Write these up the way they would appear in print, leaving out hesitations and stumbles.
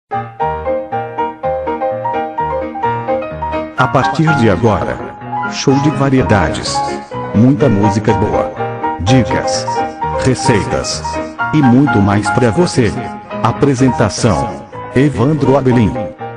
A partir de agora, show de variedades. Muita música boa, dicas, receitas e muito mais para você. Apresentação: Evandro Abelim.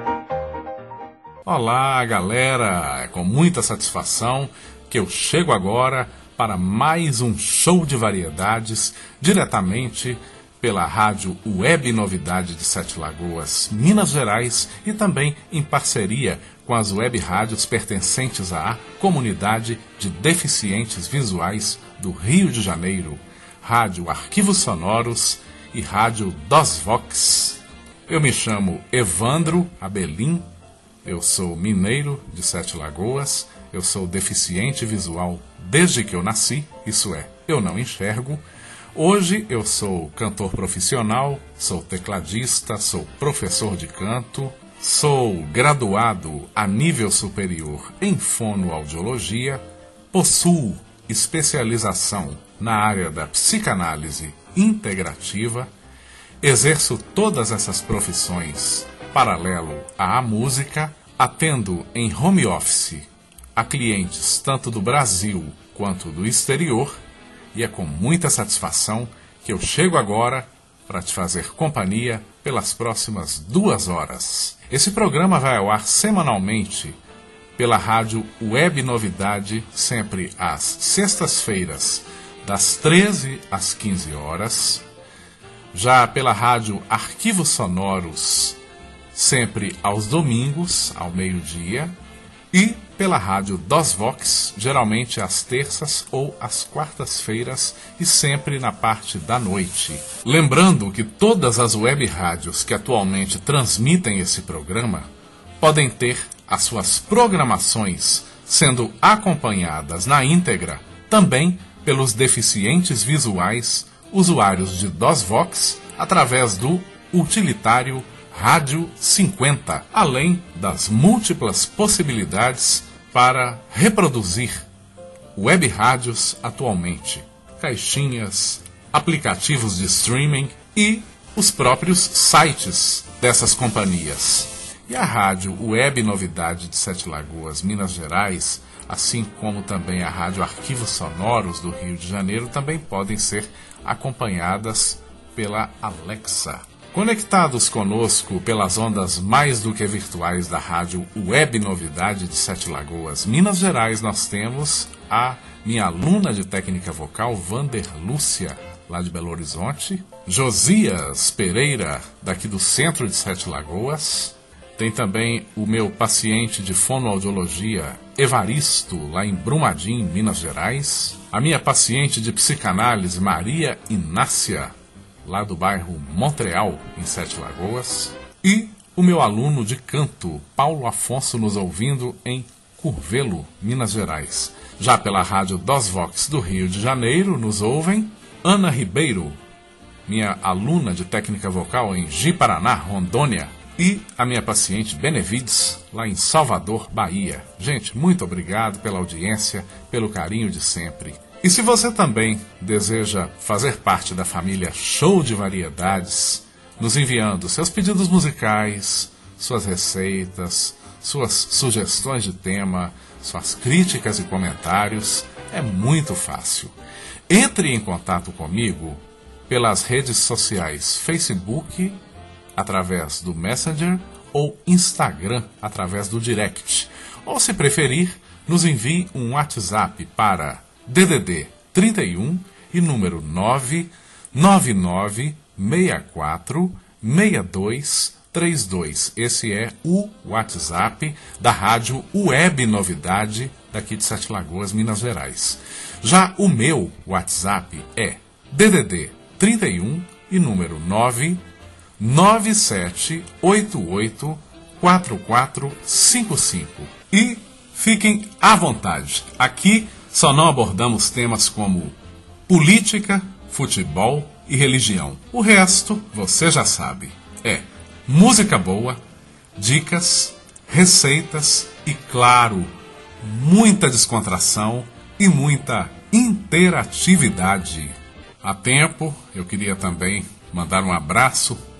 Olá, galera! É com muita satisfação que eu chego agora para mais um show de variedades diretamente pela rádio Web Novidade de Sete Lagoas, Minas Gerais, e também em parceria com as web rádios pertencentes à Comunidade de Deficientes Visuais do Rio de Janeiro, Rádio Arquivos Sonoros e Rádio DOSVOX. Eu me chamo Evandro Abelim, eu sou mineiro de Sete Lagoas, eu sou deficiente visual desde que eu nasci, isso é, eu não enxergo. Hoje eu sou cantor profissional, sou tecladista, sou professor de canto, sou graduado a nível superior em fonoaudiologia, possuo especialização na área da psicanálise integrativa, exerço todas essas profissões paralelo à música, atendo em home office a clientes tanto do Brasil quanto do exterior, e é com muita satisfação que eu chego agora para te fazer companhia pelas próximas 2 horas. Esse programa vai ao ar semanalmente pela rádio Web Novidade, sempre às sextas-feiras, das 13 às 15 horas. Já pela rádio Arquivos Sonoros, sempre aos domingos, ao meio-dia. E pela rádio DOSVOX, geralmente às terças ou às quartas-feiras e sempre na parte da noite. Lembrando que todas as web rádios que atualmente transmitem esse programa podem ter as suas programações sendo acompanhadas na íntegra também pelos deficientes visuais, usuários de DOSVOX, através do utilitário Rádio 50, além das múltiplas possibilidades para reproduzir web rádios atualmente, caixinhas, aplicativos de streaming e os próprios sites dessas companhias. E a rádio Web Novidade de Sete Lagoas, Minas Gerais, assim como também a rádio Arquivos Sonoros do Rio de Janeiro, também podem ser acompanhadas pela Alexa. Conectados conosco pelas ondas mais do que virtuais da rádio Web Novidade de Sete Lagoas, Minas Gerais, nós temos a minha aluna de técnica vocal, Vander Lúcia, lá de Belo Horizonte, Josias Pereira, daqui do centro de Sete Lagoas, tem também o meu paciente de fonoaudiologia, Evaristo, lá em Brumadinho, Minas Gerais, a minha paciente de psicanálise, Maria Inácia, lá do bairro Montreal, em Sete Lagoas, e o meu aluno de canto, Paulo Afonso, nos ouvindo em Curvelo, Minas Gerais. Já pela rádio DOSVOX do Rio de Janeiro, nos ouvem Ana Ribeiro, minha aluna de técnica vocal em Ji-Paraná, Rondônia, e a minha paciente Benevides, lá em Salvador, Bahia. Gente, muito obrigado pela audiência, pelo carinho de sempre. E se você também deseja fazer parte da família Show de Variedades, nos enviando seus pedidos musicais, suas receitas, suas sugestões de tema, suas críticas e comentários, é muito fácil. Entre em contato comigo pelas redes sociais Facebook, através do Messenger, ou Instagram, através do Direct. Ou, se preferir, nos envie um WhatsApp para DDD 31 e número 999646232. Esse é o WhatsApp da rádio Web Novidade daqui de Sete Lagoas, Minas Gerais. Já o meu WhatsApp é DDD 31 e número 997884455. E fiquem à vontade. Aqui só não abordamos temas como política, futebol e religião. O resto, você já sabe, é música boa, dicas, receitas e, claro, muita descontração e muita interatividade. A tempo, eu queria também mandar um abraço para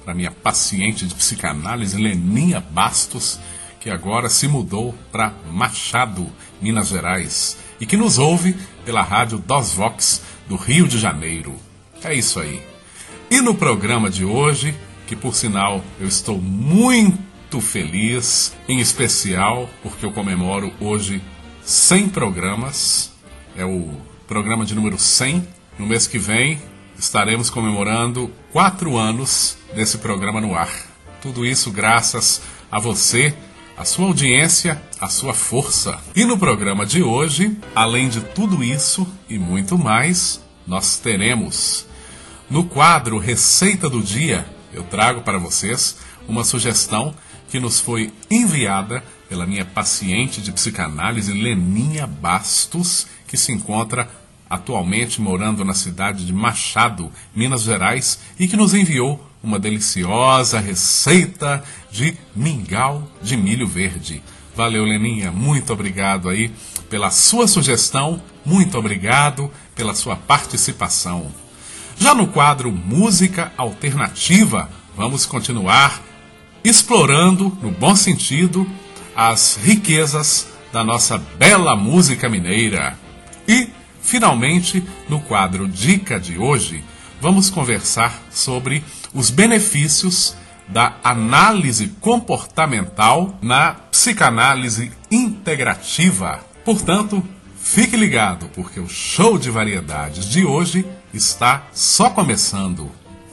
para minha paciente de psicanálise, Leninha Bastos, que agora se mudou para Machado, Minas Gerais, e que nos ouve pela rádio Dosvox do Rio de Janeiro. É isso aí. E no programa de hoje, que por sinal eu estou muito feliz, em especial porque eu comemoro hoje 100 programas, é o programa de número 100. No mês que vem estaremos comemorando 4 anos desse programa no ar. Tudo isso graças a você, a sua audiência, a sua força. E no programa de hoje, além de tudo isso e muito mais, nós teremos no quadro Receita do Dia, eu trago para vocês uma sugestão que nos foi enviada pela minha paciente de psicanálise, Leninha Bastos, que se encontra atualmente morando na cidade de Machado, Minas Gerais, e que nos enviou uma deliciosa receita de mingau de milho verde. Valeu, Leninha, muito obrigado aí pela sua sugestão, muito obrigado pela sua participação. Já no quadro Música Alternativa, vamos continuar explorando, no bom sentido, as riquezas da nossa bela música mineira. E, finalmente, no quadro Dica de hoje, vamos conversar sobre os benefícios da análise comportamental na psicanálise integrativa. Portanto, fique ligado, porque o show de variedades de hoje está só começando.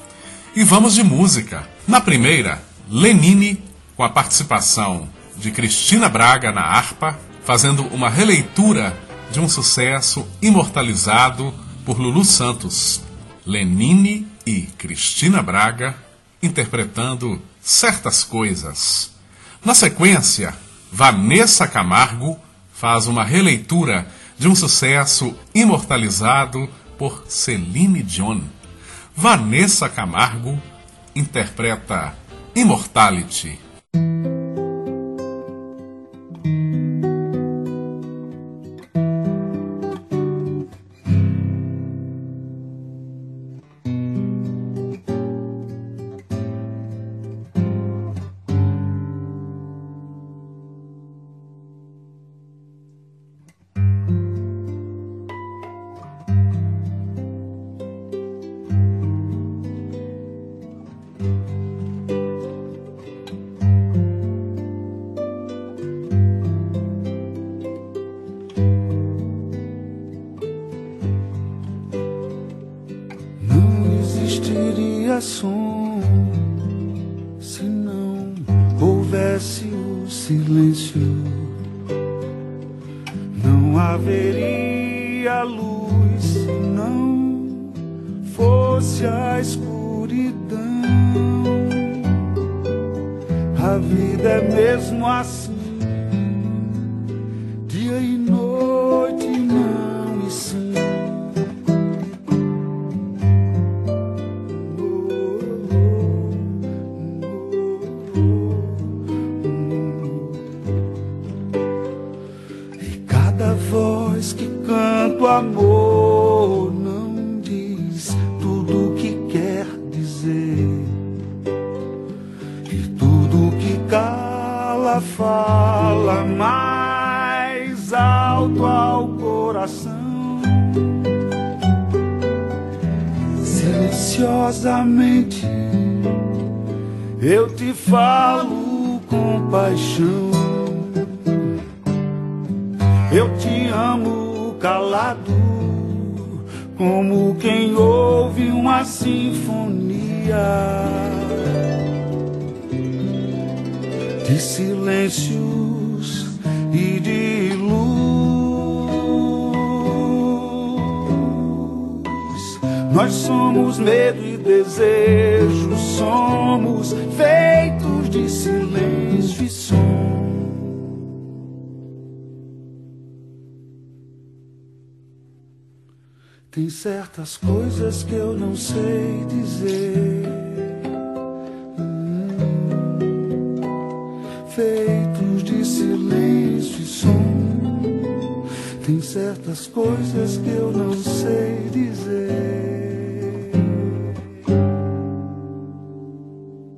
E vamos de música. Na primeira, Lenine, com a participação de Cristina Braga na harpa, fazendo uma releitura de um sucesso imortalizado por Lulu Santos. Lenine e Cristina Braga interpretando Certas Coisas. Na sequência, Vanessa Camargo faz uma releitura de um sucesso imortalizado por Celine Dion. Vanessa Camargo interpreta Immortality. Som, se não houvesse o silêncio, não haveria luz se não fosse a escuridão. A vida é mesmo assim, dia e noite, não e sim. Amor não diz tudo o que quer dizer, e tudo que cala fala mais alto ao coração. Silenciosamente eu te falo com paixão, eu te amo calado, como quem ouve uma sinfonia de silêncios e de luz. Nós somos medo e desejo, somos feitos de silêncio e som. Tem certas coisas que eu não sei dizer, feitos de silêncio e som. Tem certas coisas que eu não sei dizer.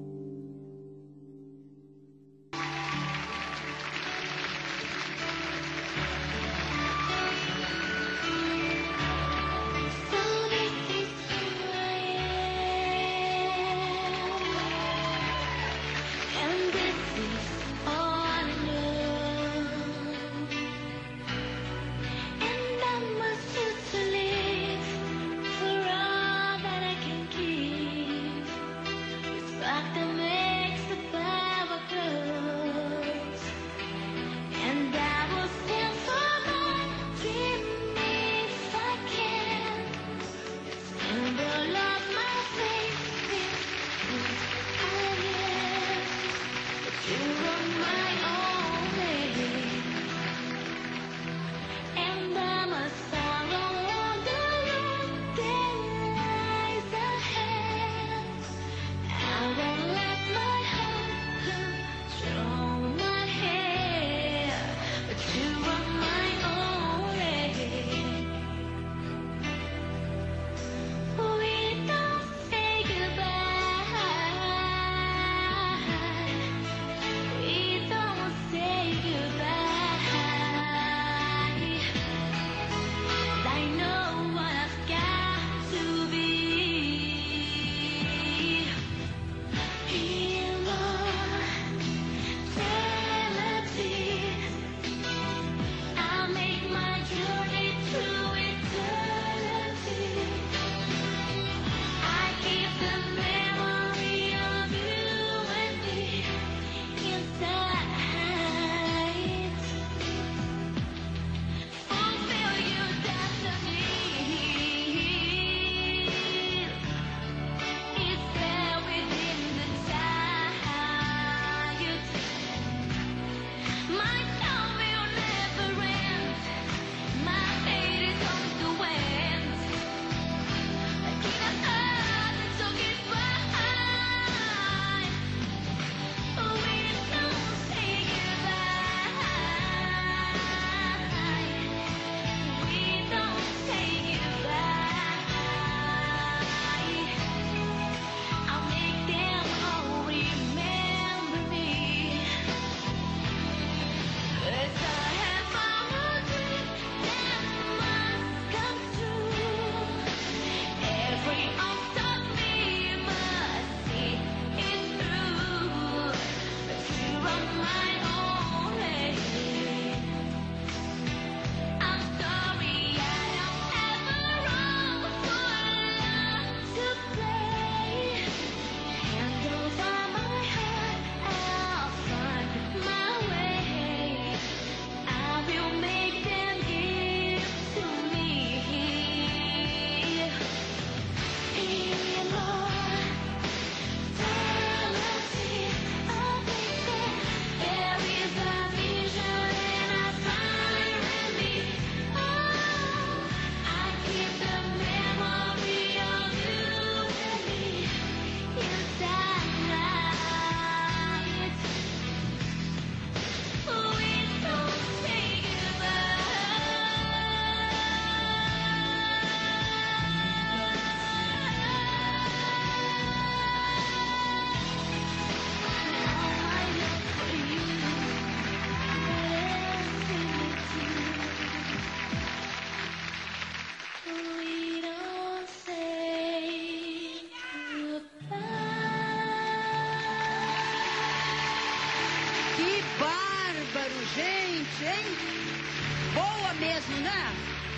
mesmo, né?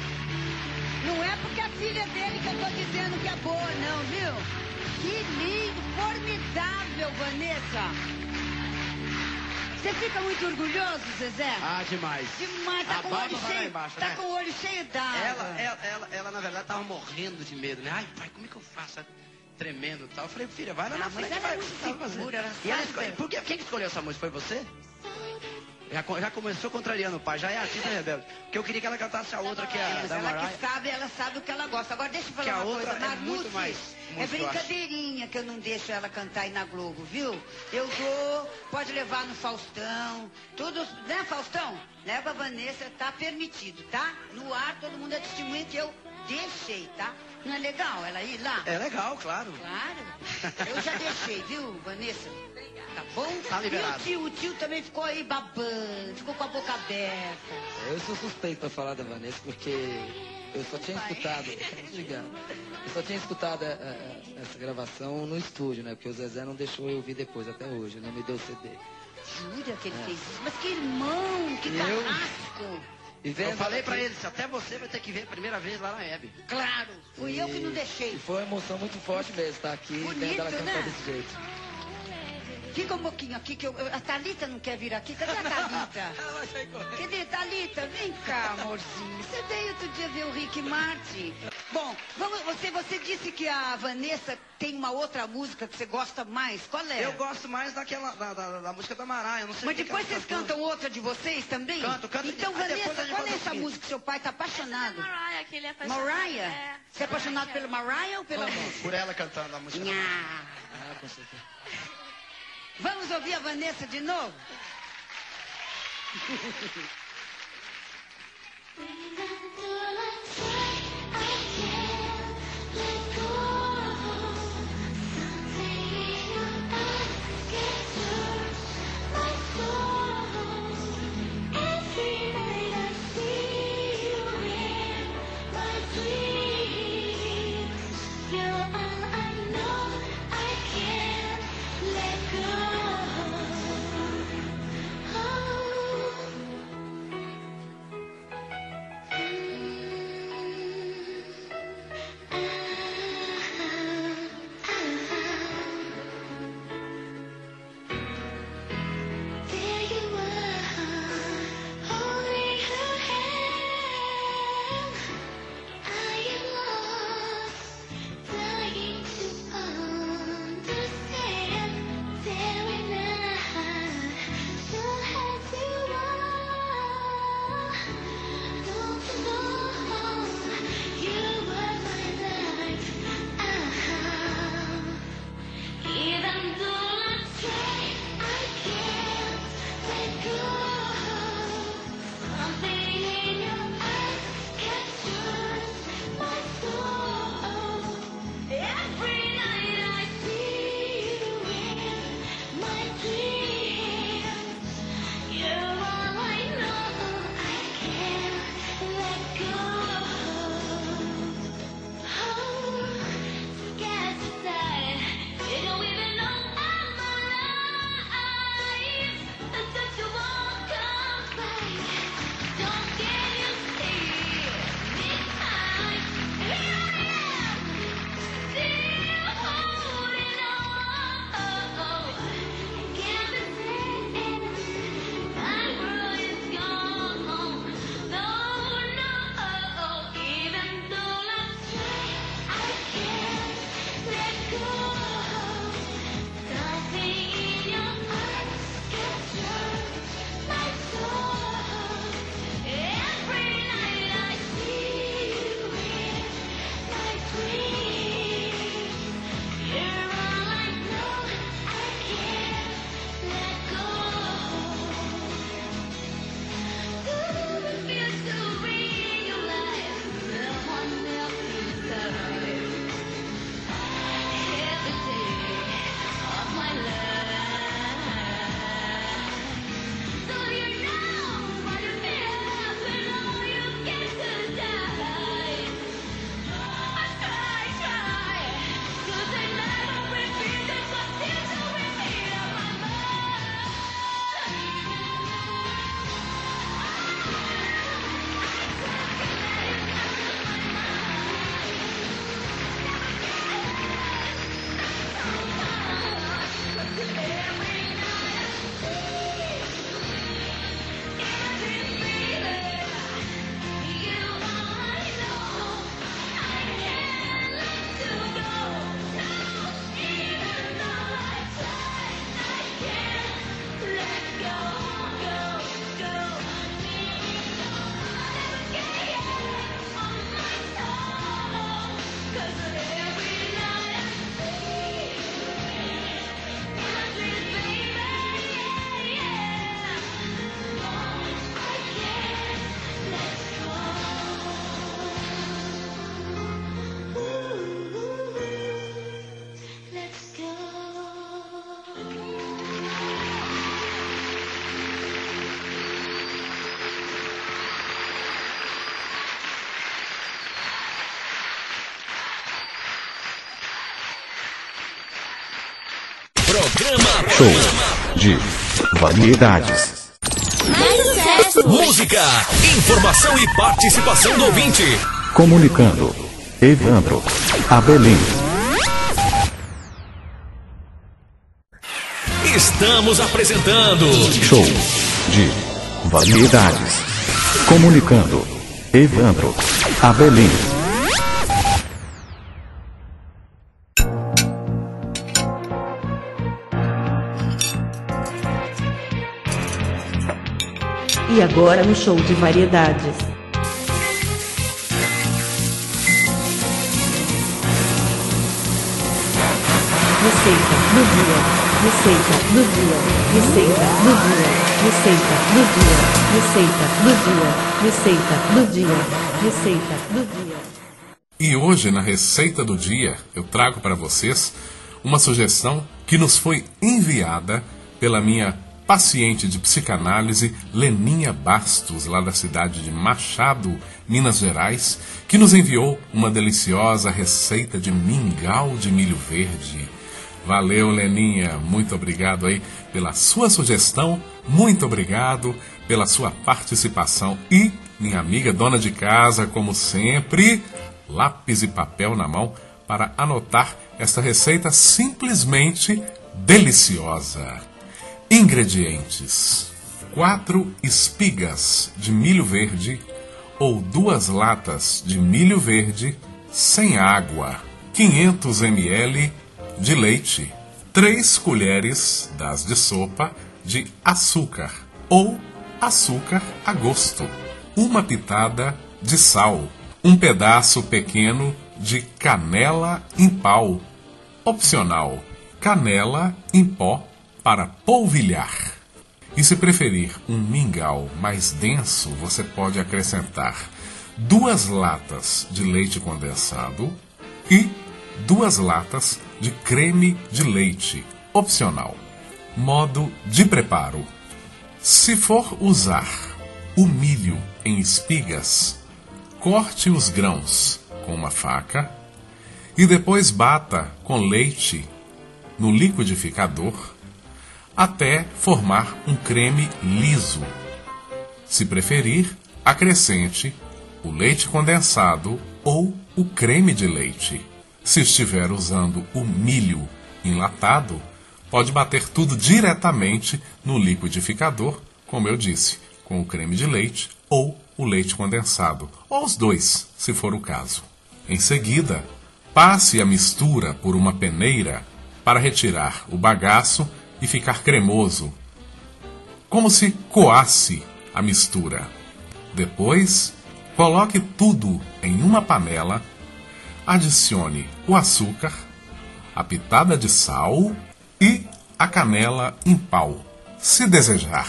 Não é porque a filha dele que eu tô dizendo que é boa, não, viu? Que lindo, formidável, Vanessa. Você fica muito orgulhoso, Zezé? Ah, demais. Demais, tá A com o barba olho vai lá cheio, embaixo, tá né? com o olho cheio d'água. Ela, na verdade, tava morrendo de medo, né? Ai, pai, como é que eu faço? Tremendo e tal. Eu falei, filha, vai lá na frente. Mas ela vai, é muito o que você tá segura, ela E ela sabe. escolheu, por quê? Quem que escolheu essa música? Foi você? Já começou contrariando o pai, já é artista rebelde. Porque eu queria que ela cantasse a outra, que é a Mas da ela Mariah. que sabe, ela sabe o que ela gosta. Agora deixa eu falar Que a uma outra coisa, é Marluce, muito mais é música, eu acho. brincadeirinha que eu não deixo ela cantar aí na Globo, viu? Eu dou, pode levar no Faustão, tudo, né, Faustão? Leva a Vanessa, tá permitido, tá? No ar, todo mundo é testemunha que eu deixei, tá? Não é legal ela ir lá? É legal, claro. Claro. Eu já deixei, viu, Vanessa? Tá bom? Tá liberado. E o tio também ficou aí babando, ficou com a boca aberta. Eu sou suspeito pra falar da Vanessa porque eu só tinha escutado. Obrigado. Eu só tinha escutado essa gravação no estúdio, né? Porque o Zezé não deixou eu ouvir depois, até hoje, não me deu CD. Jura que ele fez isso? Mas que irmão, que Eu? carrasco. E vendo Eu falei pra aqui- eles, até você vai ter que ver a primeira vez lá na Hebe. Claro, fui eu que não deixei. E foi uma emoção muito forte mesmo estar aqui e Bonito, vendo ela cantar né? desse jeito. Fica um pouquinho aqui, que a Thalita não quer vir aqui. Cadê a Thalita? Ela vai correr. Cadê, Thalita? Vem cá, amorzinho. Você veio outro dia ver o Rick Martin. Bom, você disse que a Vanessa tem uma outra música que você gosta mais. Qual é? Eu gosto mais daquela, da música da Mariah. Eu não sei. Mas depois vocês cantam outra de vocês também? Canto. Então, Vanessa, qual é essa música que seu pai tá apaixonado? Mariah, que ele é apaixonado. Mariah? É. Você é apaixonado pela Mariah ou pela música? Por ela cantando a música. Nha. Com certeza. Vamos ouvir a Vanessa de novo? Show de variedades. Música, informação e participação do ouvinte. Comunicando. Evandro Abelim. Estamos apresentando Show de variedades. Comunicando. Evandro Abelim. E agora no show de variedades. Receita do dia. Receita do dia. Receita do dia. Receita do dia. Receita do dia. Receita do dia. Receita do dia. E hoje, na Receita do Dia, eu trago para vocês uma sugestão que nos foi enviada pela minha paciente de psicanálise, Leninha Bastos, lá da cidade de Machado, Minas Gerais, que nos enviou uma deliciosa receita de mingau de milho verde. Valeu, Leninha, muito obrigado aí pela sua sugestão, muito obrigado pela sua participação. E minha amiga dona de casa, como sempre, lápis e papel na mão para anotar esta receita simplesmente deliciosa. Ingredientes: 4 espigas de milho verde ou 2 latas de milho verde sem água, 500 ml de leite, 3 colheres das de sopa de açúcar ou açúcar a gosto, uma pitada de sal, um pedaço pequeno de canela em pau, opcional, canela em pó para polvilhar. E se preferir um mingau mais denso, você pode acrescentar 2 latas de leite condensado e 2 latas de creme de leite, opcional. Modo de preparo: se for usar o milho em espigas, corte os grãos com uma faca e depois bata com leite no liquidificador até formar um creme liso. Se preferir, acrescente o leite condensado ou o creme de leite. Se estiver usando o milho enlatado, pode bater tudo diretamente no liquidificador, como eu disse, com o creme de leite ou o leite condensado, ou os dois, se for o caso. Em seguida, passe a mistura por uma peneira para retirar o bagaço e ficar cremoso, como se coasse a mistura. Depois, coloque tudo em uma panela, adicione o açúcar, a pitada de sal e a canela em pau, se desejar.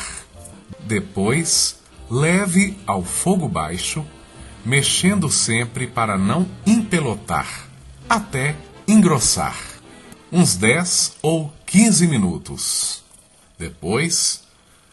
Depois, leve ao fogo baixo, mexendo sempre para não empelotar, até engrossar, uns 10 ou 15 minutos. Depois,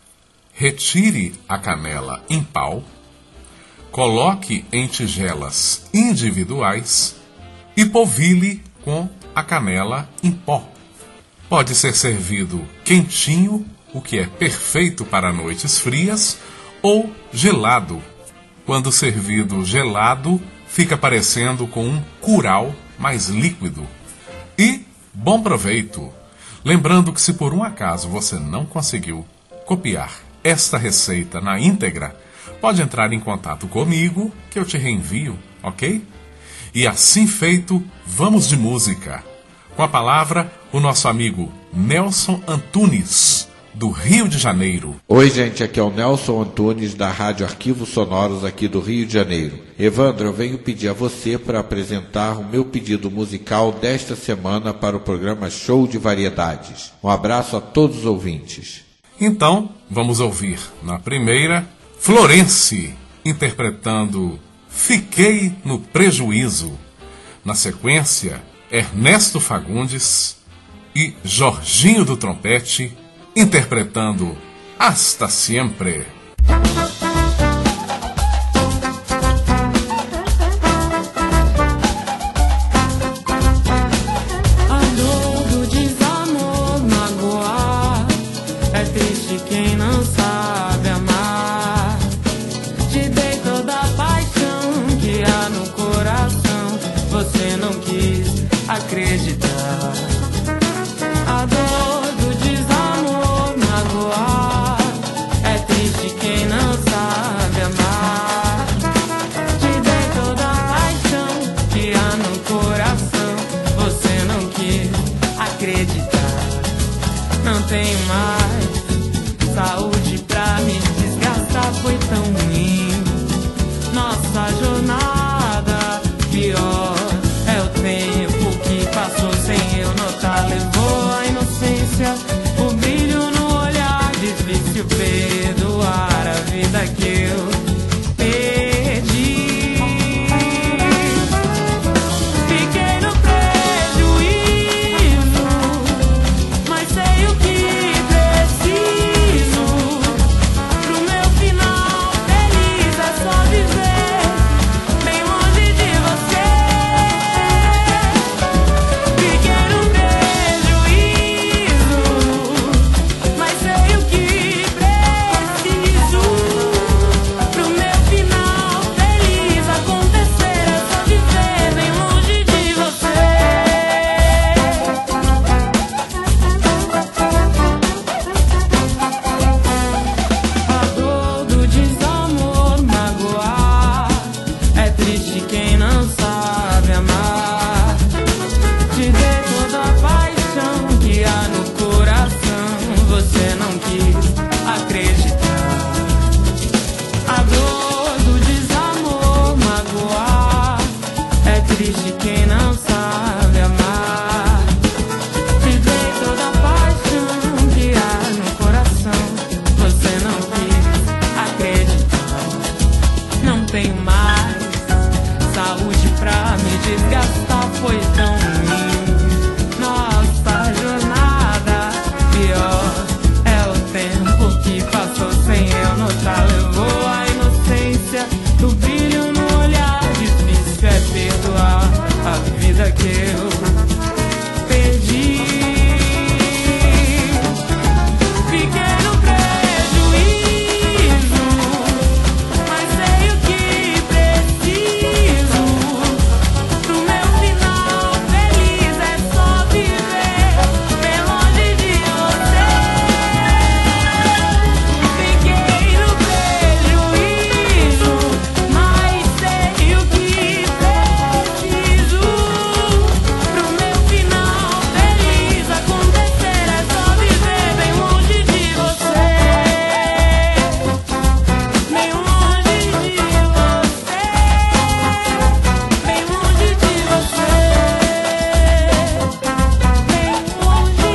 retire a canela em pau, coloque em tigelas individuais e polvilhe com a canela em pó. Pode ser servido quentinho, o que é perfeito para noites frias, ou gelado. Quando servido gelado, fica parecendo com um curau mais líquido. E bom proveito! Lembrando que se por um acaso você não conseguiu copiar esta receita na íntegra, pode entrar em contato comigo que eu te reenvio, ok? E assim feito, vamos de música. Com a palavra, o nosso amigo Nelson Antunes, do Rio de Janeiro. Oi, gente, aqui é o Nelson Antunes, da Rádio Arquivos Sonoros aqui do Rio de Janeiro. Evandro, eu venho pedir a você para apresentar o meu pedido musical desta semana para o programa Show de Variedades. Um abraço a todos os ouvintes. Então, vamos ouvir na primeira, Florence, interpretando Fiquei no Prejuízo. Na sequência, Ernesto Fagundes e Jorginho do Trompete, interpretando Hasta Siempre. A dor do desamor magoar, é triste quem não sabe amar. Te dei toda a paixão que há no coração, você não quis acreditar. A dor do desamor magoar, é triste quem não sabe amar. Te dei toda a paixão que há no coração, você não quis acreditar. Não tenho mais saúde pra me desgastar. tempo que passou sem eu notar levou a inocência do brilho no olhar. Difícil é perdoar a vida que eu perdi. Fiquei no prejuízo, mas sei o que preciso. Pro meu final feliz é só viver bem longe de você. Fiquei no prejuízo, mas sei o que preciso. Pro meu final feliz acontecer é só viver bem longe de você. Bem longe de você. Bem longe de você. Bem longe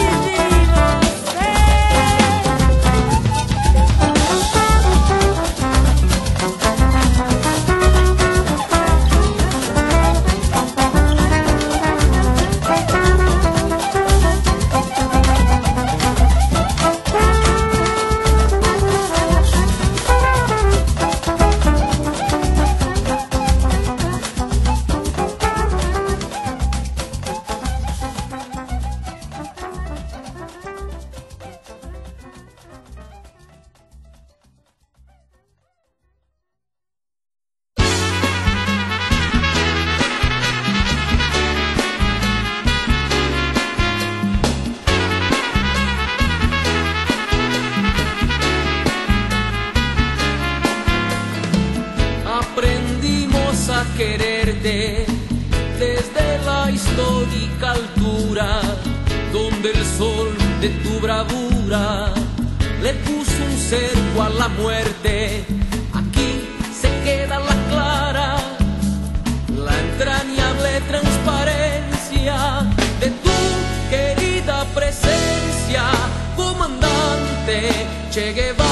Aprendimos a quererte desde la histórica altura, donde el sol de tu bravura le puso un cerco a la muerte. Aquí se queda la clara, la entrañable transparencia de tu querida presencia, comandante Che Guevara.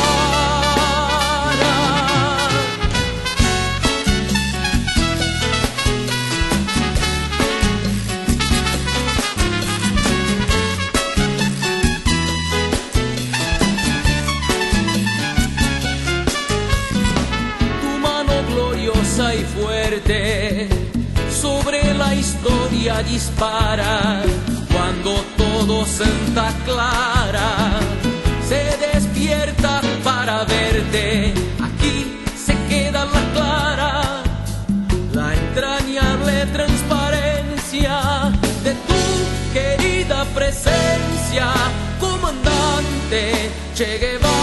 Y fuerte sobre la historia dispara, cuando todo Santa Clara se despierta para verte. Aquí se queda la clara, la entrañable transparencia de tu querida presencia, comandante Che Guevara.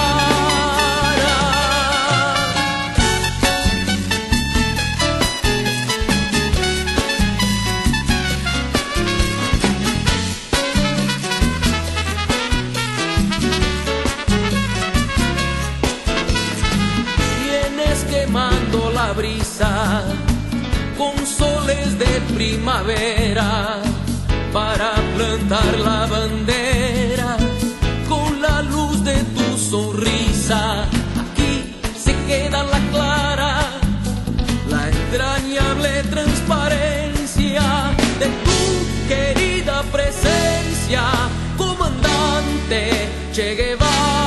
Quemando la brisa con soles de primavera para plantar la bandera con la luz de tu sonrisa. Aquí se queda la clara, la entrañable transparencia de tu querida presencia, comandante Che Guevara.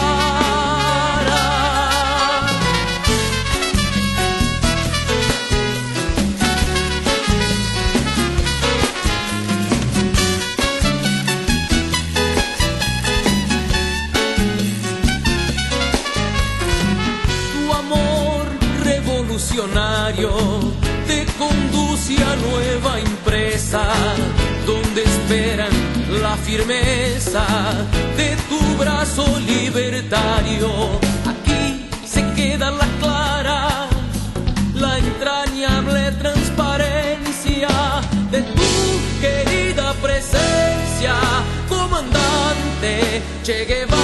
Te conduce a nueva empresa, donde esperan la firmeza de tu brazo libertario. Aquí se queda la clara, la entrañable transparencia de tu querida presencia, comandante Che Guevara.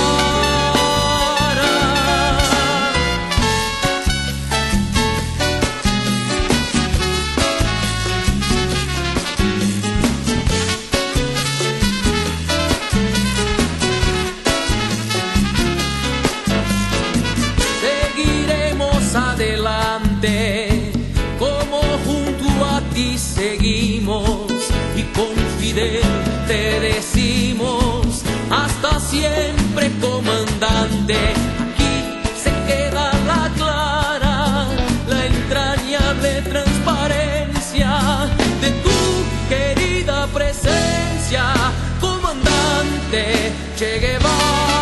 Adelante, como junto a ti seguimos, y con Fidel te decimos hasta siempre. comandante. Aquí se queda la clara, la entrañable transparencia de tu querida presencia, comandante Che Guevara.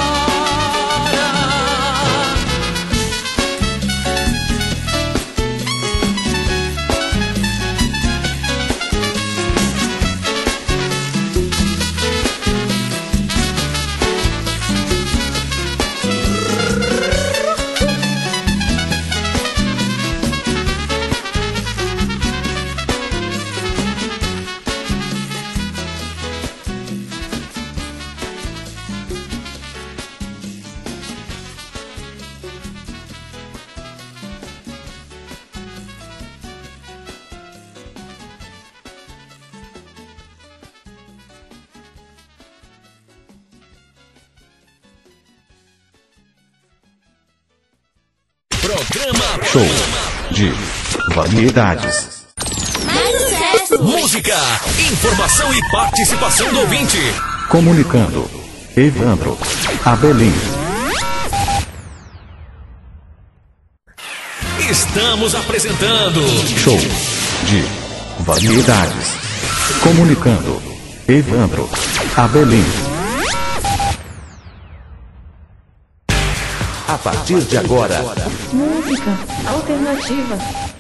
Show de variedades. Música, informação e participação do ouvinte. Comunicando. Evandro Abelim. Estamos apresentando Show de variedades. Comunicando. Evandro Abelim. A partir de agora, música alternativa.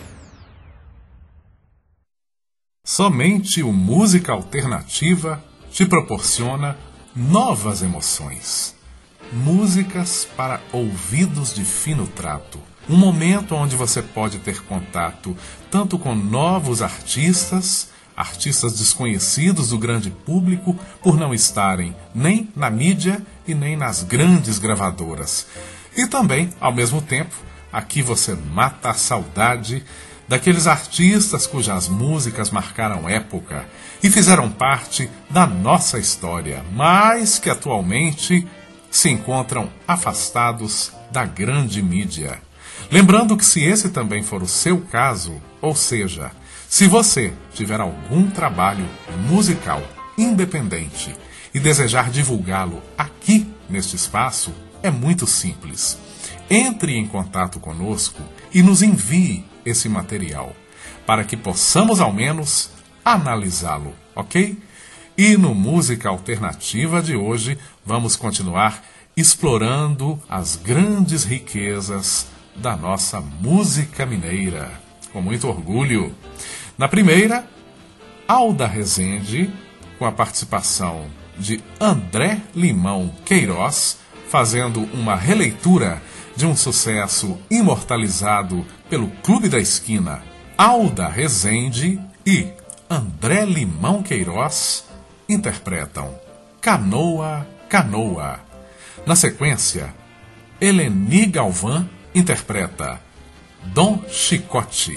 Somente o Música Alternativa te proporciona novas emoções. Músicas para ouvidos de fino trato. Um momento onde você pode ter contato tanto com novos artistas desconhecidos do grande público por não estarem nem na mídia e nem nas grandes gravadoras. E também, ao mesmo tempo, aqui você mata a saudade daqueles artistas cujas músicas marcaram época e fizeram parte da nossa história, mas que atualmente se encontram afastados da grande mídia. Lembrando que se esse também for o seu caso, ou seja, se você tiver algum trabalho musical independente e desejar divulgá-lo aqui neste espaço, é muito simples. Entre em contato conosco e nos envie esse material, para que possamos ao menos analisá-lo, ok? E no Música Alternativa de hoje, vamos continuar explorando as grandes riquezas da nossa música mineira, com muito orgulho. Na primeira, Alda Rezende, com a participação de André Limão Queiroz, fazendo uma releitura de um sucesso imortalizado pelo Clube da Esquina. Alda Rezende e André Limão Queiroz interpretam Canoa, Canoa. Na sequência, Eleni Galvão interpreta Dom Chicote.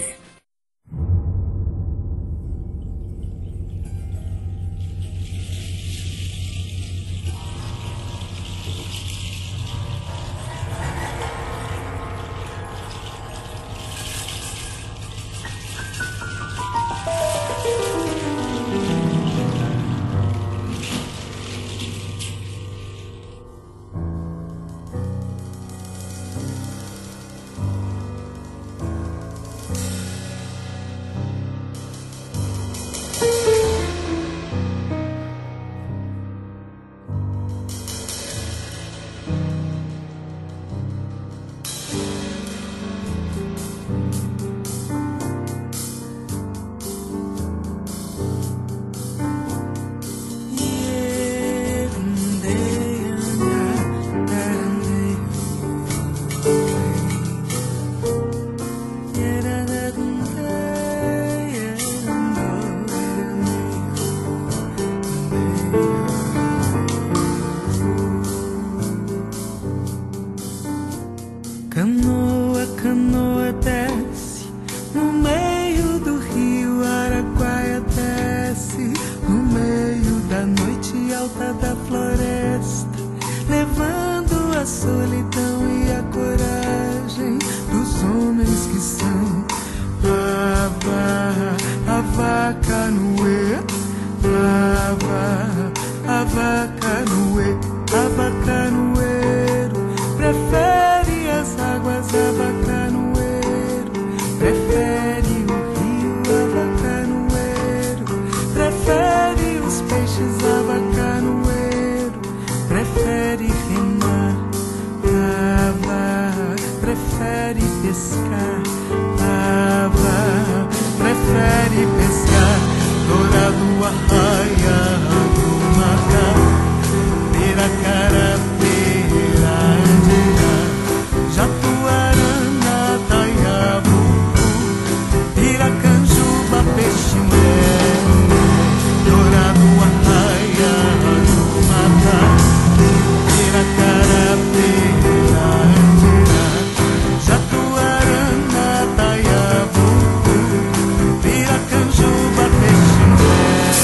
Canoa, canoa desce no meio do rio, Araguaia desce no meio da noite alta da floresta, levando a solidão e a coragem dos homens que são Avacanuê, Avacanuê, Avacanuê. pescar. Lava, prefere pescar. Dourado arraiado, matar. Piracara, pirandira. Jatuarana, taiabucu. Piracanjuba, peixe mulher. Dourado arraiado, matar. Piracara, pirandira. Jatuarana, taiabucu. Piracanjuba, peixe mulher.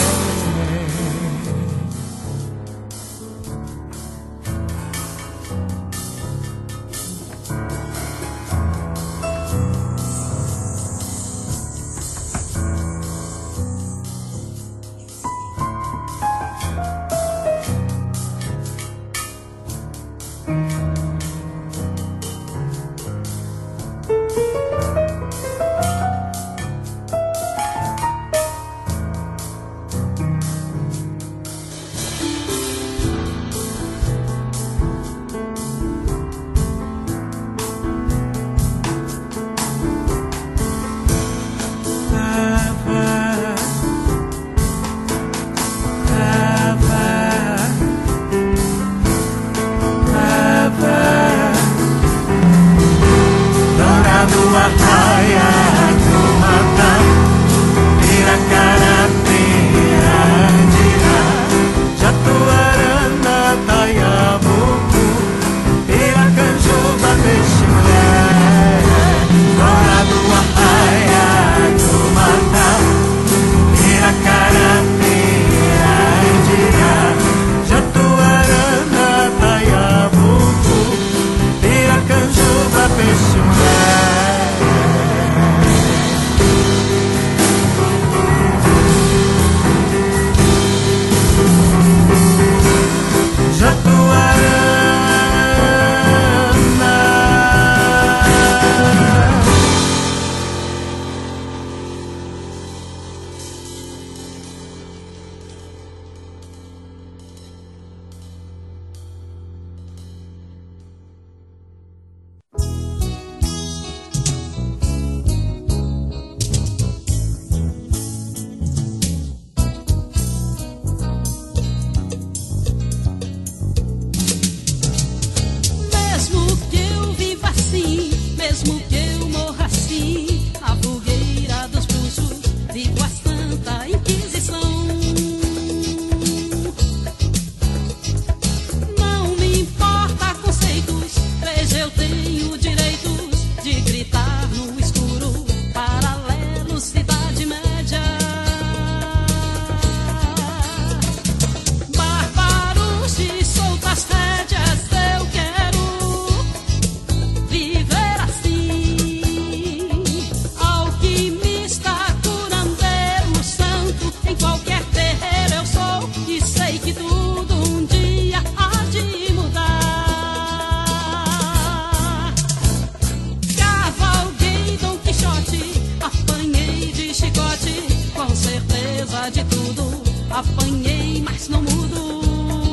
Apanhei, mas não mudo.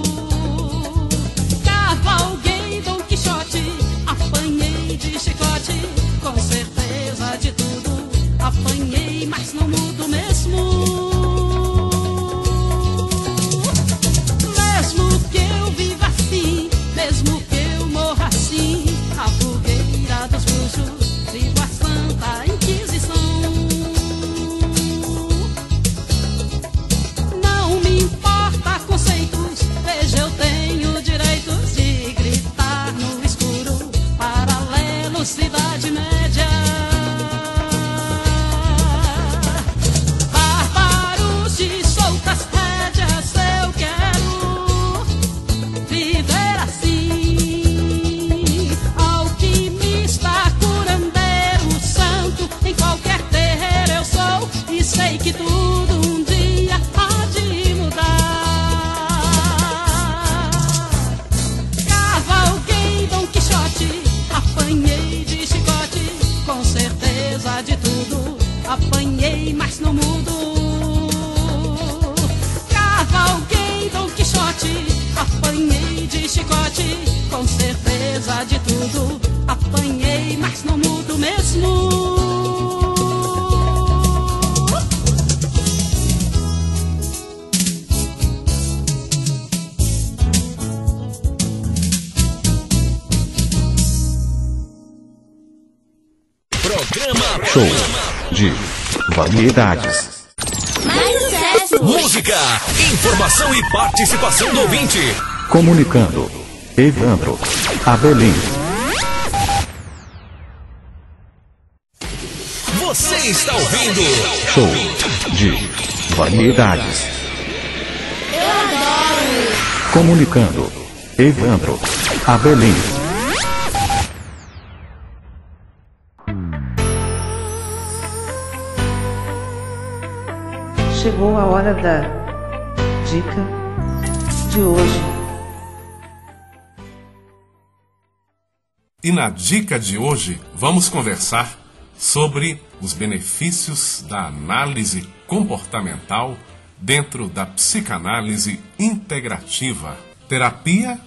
Cavalguei Dom Quixote, apanhei de chicote, com certeza de tudo. Apanhei, mas não mudo mesmo. Mesmo que eu viva assim, mesmo que eu morra assim, a fogueira dos bruxos, sigo a Santa Inquisição. Não me importa conceitos, veja, eu tenho direitos de gritar no escuro, paralelo, Cidade Média. Bárbaros de soltas rédeas, eu quero viver assim. Alquimista, curandeiro, santo, em qualquer terreiro eu sou, e sei que tudo um dia há de mudar. Cavalguei Dom Quixote, apanhei de chicote, com certeza de tudo. Apanhei, mas não mudo. Cavalguei Dom Quixote, apanhei de chicote, com certeza de tudo. Apanhei, mas não mudo mesmo. Show de variedades. Mais sucesso! Música, informação e participação do ouvinte. Comunicando. Evandro Abelim. Você está ouvindo Show de variedades. Eu adoro! Comunicando. Evandro Abelim. Chegou a hora da dica de hoje. E na dica de hoje vamos conversar sobre os benefícios da análise comportamental dentro da psicanálise integrativa, terapia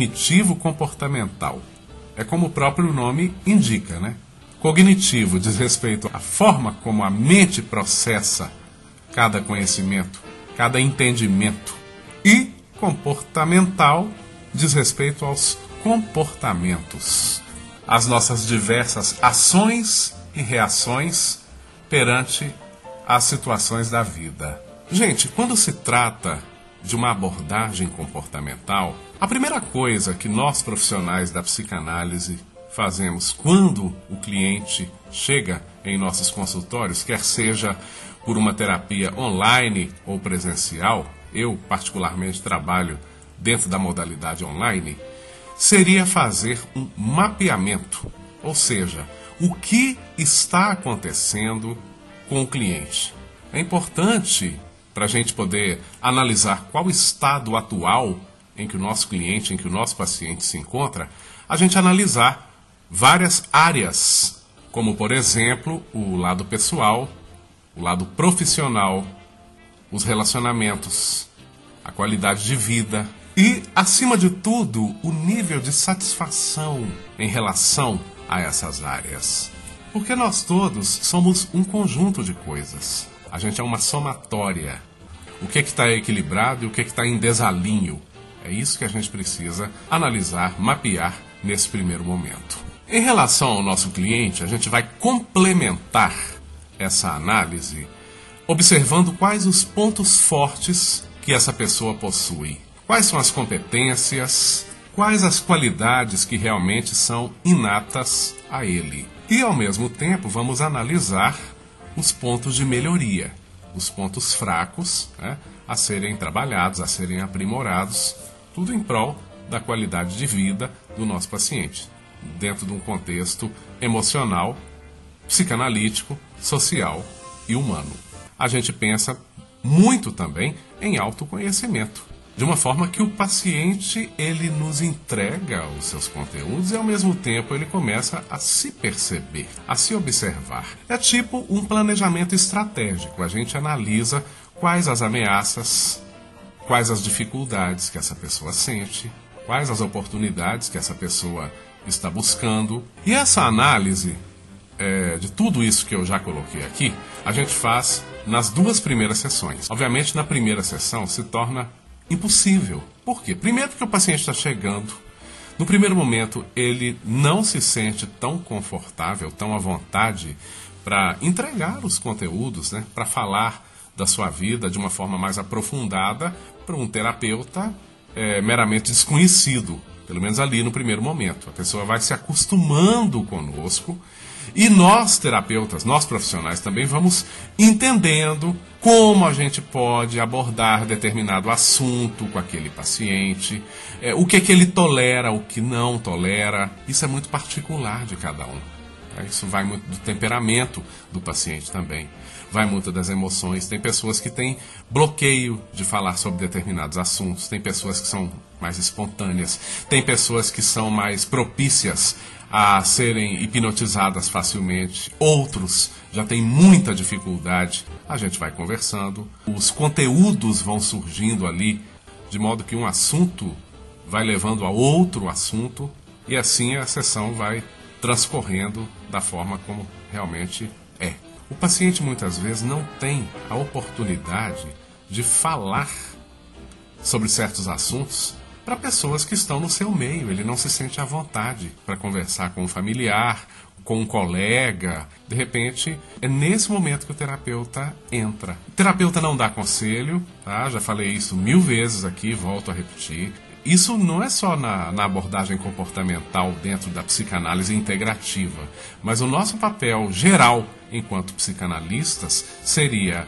cognitivo-comportamental. É como o próprio nome indica, né? Cognitivo diz respeito à forma como a mente processa cada conhecimento, cada entendimento. E comportamental diz respeito aos comportamentos, as nossas diversas ações e reações perante as situações da vida. Gente, quando se trata de uma abordagem comportamental, a primeira coisa que nós profissionais da psicanálise fazemos quando o cliente chega em nossos consultórios, quer seja por uma terapia online ou presencial, eu particularmente trabalho dentro da modalidade online, seria fazer um mapeamento, ou seja, o que está acontecendo com o cliente. É importante para a gente poder analisar qual o estado atual em que o nosso cliente, em que o nosso paciente se encontra, a gente analisar várias áreas, como por exemplo o lado pessoal, o lado profissional, os relacionamentos, a qualidade de vida e, acima de tudo, o nível de satisfação em relação a essas áreas. Porque nós todos somos um conjunto de coisas. A gente é uma somatória. O que está equilibrado e o que está em desalinho. É isso que a gente precisa analisar, mapear nesse primeiro momento. Em relação ao nosso cliente, a gente vai complementar essa análise observando quais os pontos fortes que essa pessoa possui. Quais são as competências, quais as qualidades que realmente são inatas a ele. E, ao mesmo tempo, vamos analisar os pontos de melhoria, os pontos fracos, né, a serem trabalhados, a serem aprimorados, tudo em prol da qualidade de vida do nosso paciente, dentro de um contexto emocional, psicanalítico, social e humano. A gente pensa muito também em autoconhecimento, de uma forma que o paciente ele nos entrega os seus conteúdos e ao mesmo tempo ele começa a se perceber, a se observar. É tipo um planejamento estratégico. A gente analisa quais as ameaças, quais as dificuldades que essa pessoa sente, quais as oportunidades que essa pessoa está buscando. E essa análise de tudo isso que eu já coloquei aqui, a gente faz nas duas primeiras sessões. Obviamente, na primeira sessão se torna impossível. Por quê? Primeiro porque o paciente está chegando. No primeiro momento, ele não se sente tão confortável, tão à vontade para entregar os conteúdos, né? Para falar da sua vida de uma forma mais aprofundada para um terapeuta meramente desconhecido, pelo menos ali no primeiro momento. A pessoa vai se acostumando conosco e nós, terapeutas, nós profissionais também vamos entendendo como a gente pode abordar determinado assunto com aquele paciente, o que é que ele tolera, o que não tolera. Isso é muito particular de cada um. Isso vai muito do temperamento do paciente também, vai muito das emoções. Tem pessoas que têm bloqueio de falar sobre determinados assuntos, tem pessoas que são mais espontâneas, tem pessoas que são mais propícias a serem hipnotizadas facilmente, outros já têm muita dificuldade. A gente vai conversando, os conteúdos vão surgindo ali, de modo que um assunto vai levando a outro assunto, e assim a sessão vai transcorrendo da forma como realmente é. O paciente muitas vezes não tem a oportunidade de falar sobre certos assuntos para pessoas que estão no seu meio. Ele não se sente à vontade para conversar com um familiar, com um colega. De repente, é nesse momento que o terapeuta entra. O terapeuta não dá conselho, tá? Já falei isso 1000 vezes aqui, volto a repetir. Isso não é só na abordagem comportamental dentro da psicanálise integrativa, mas o nosso papel geral enquanto psicanalistas seria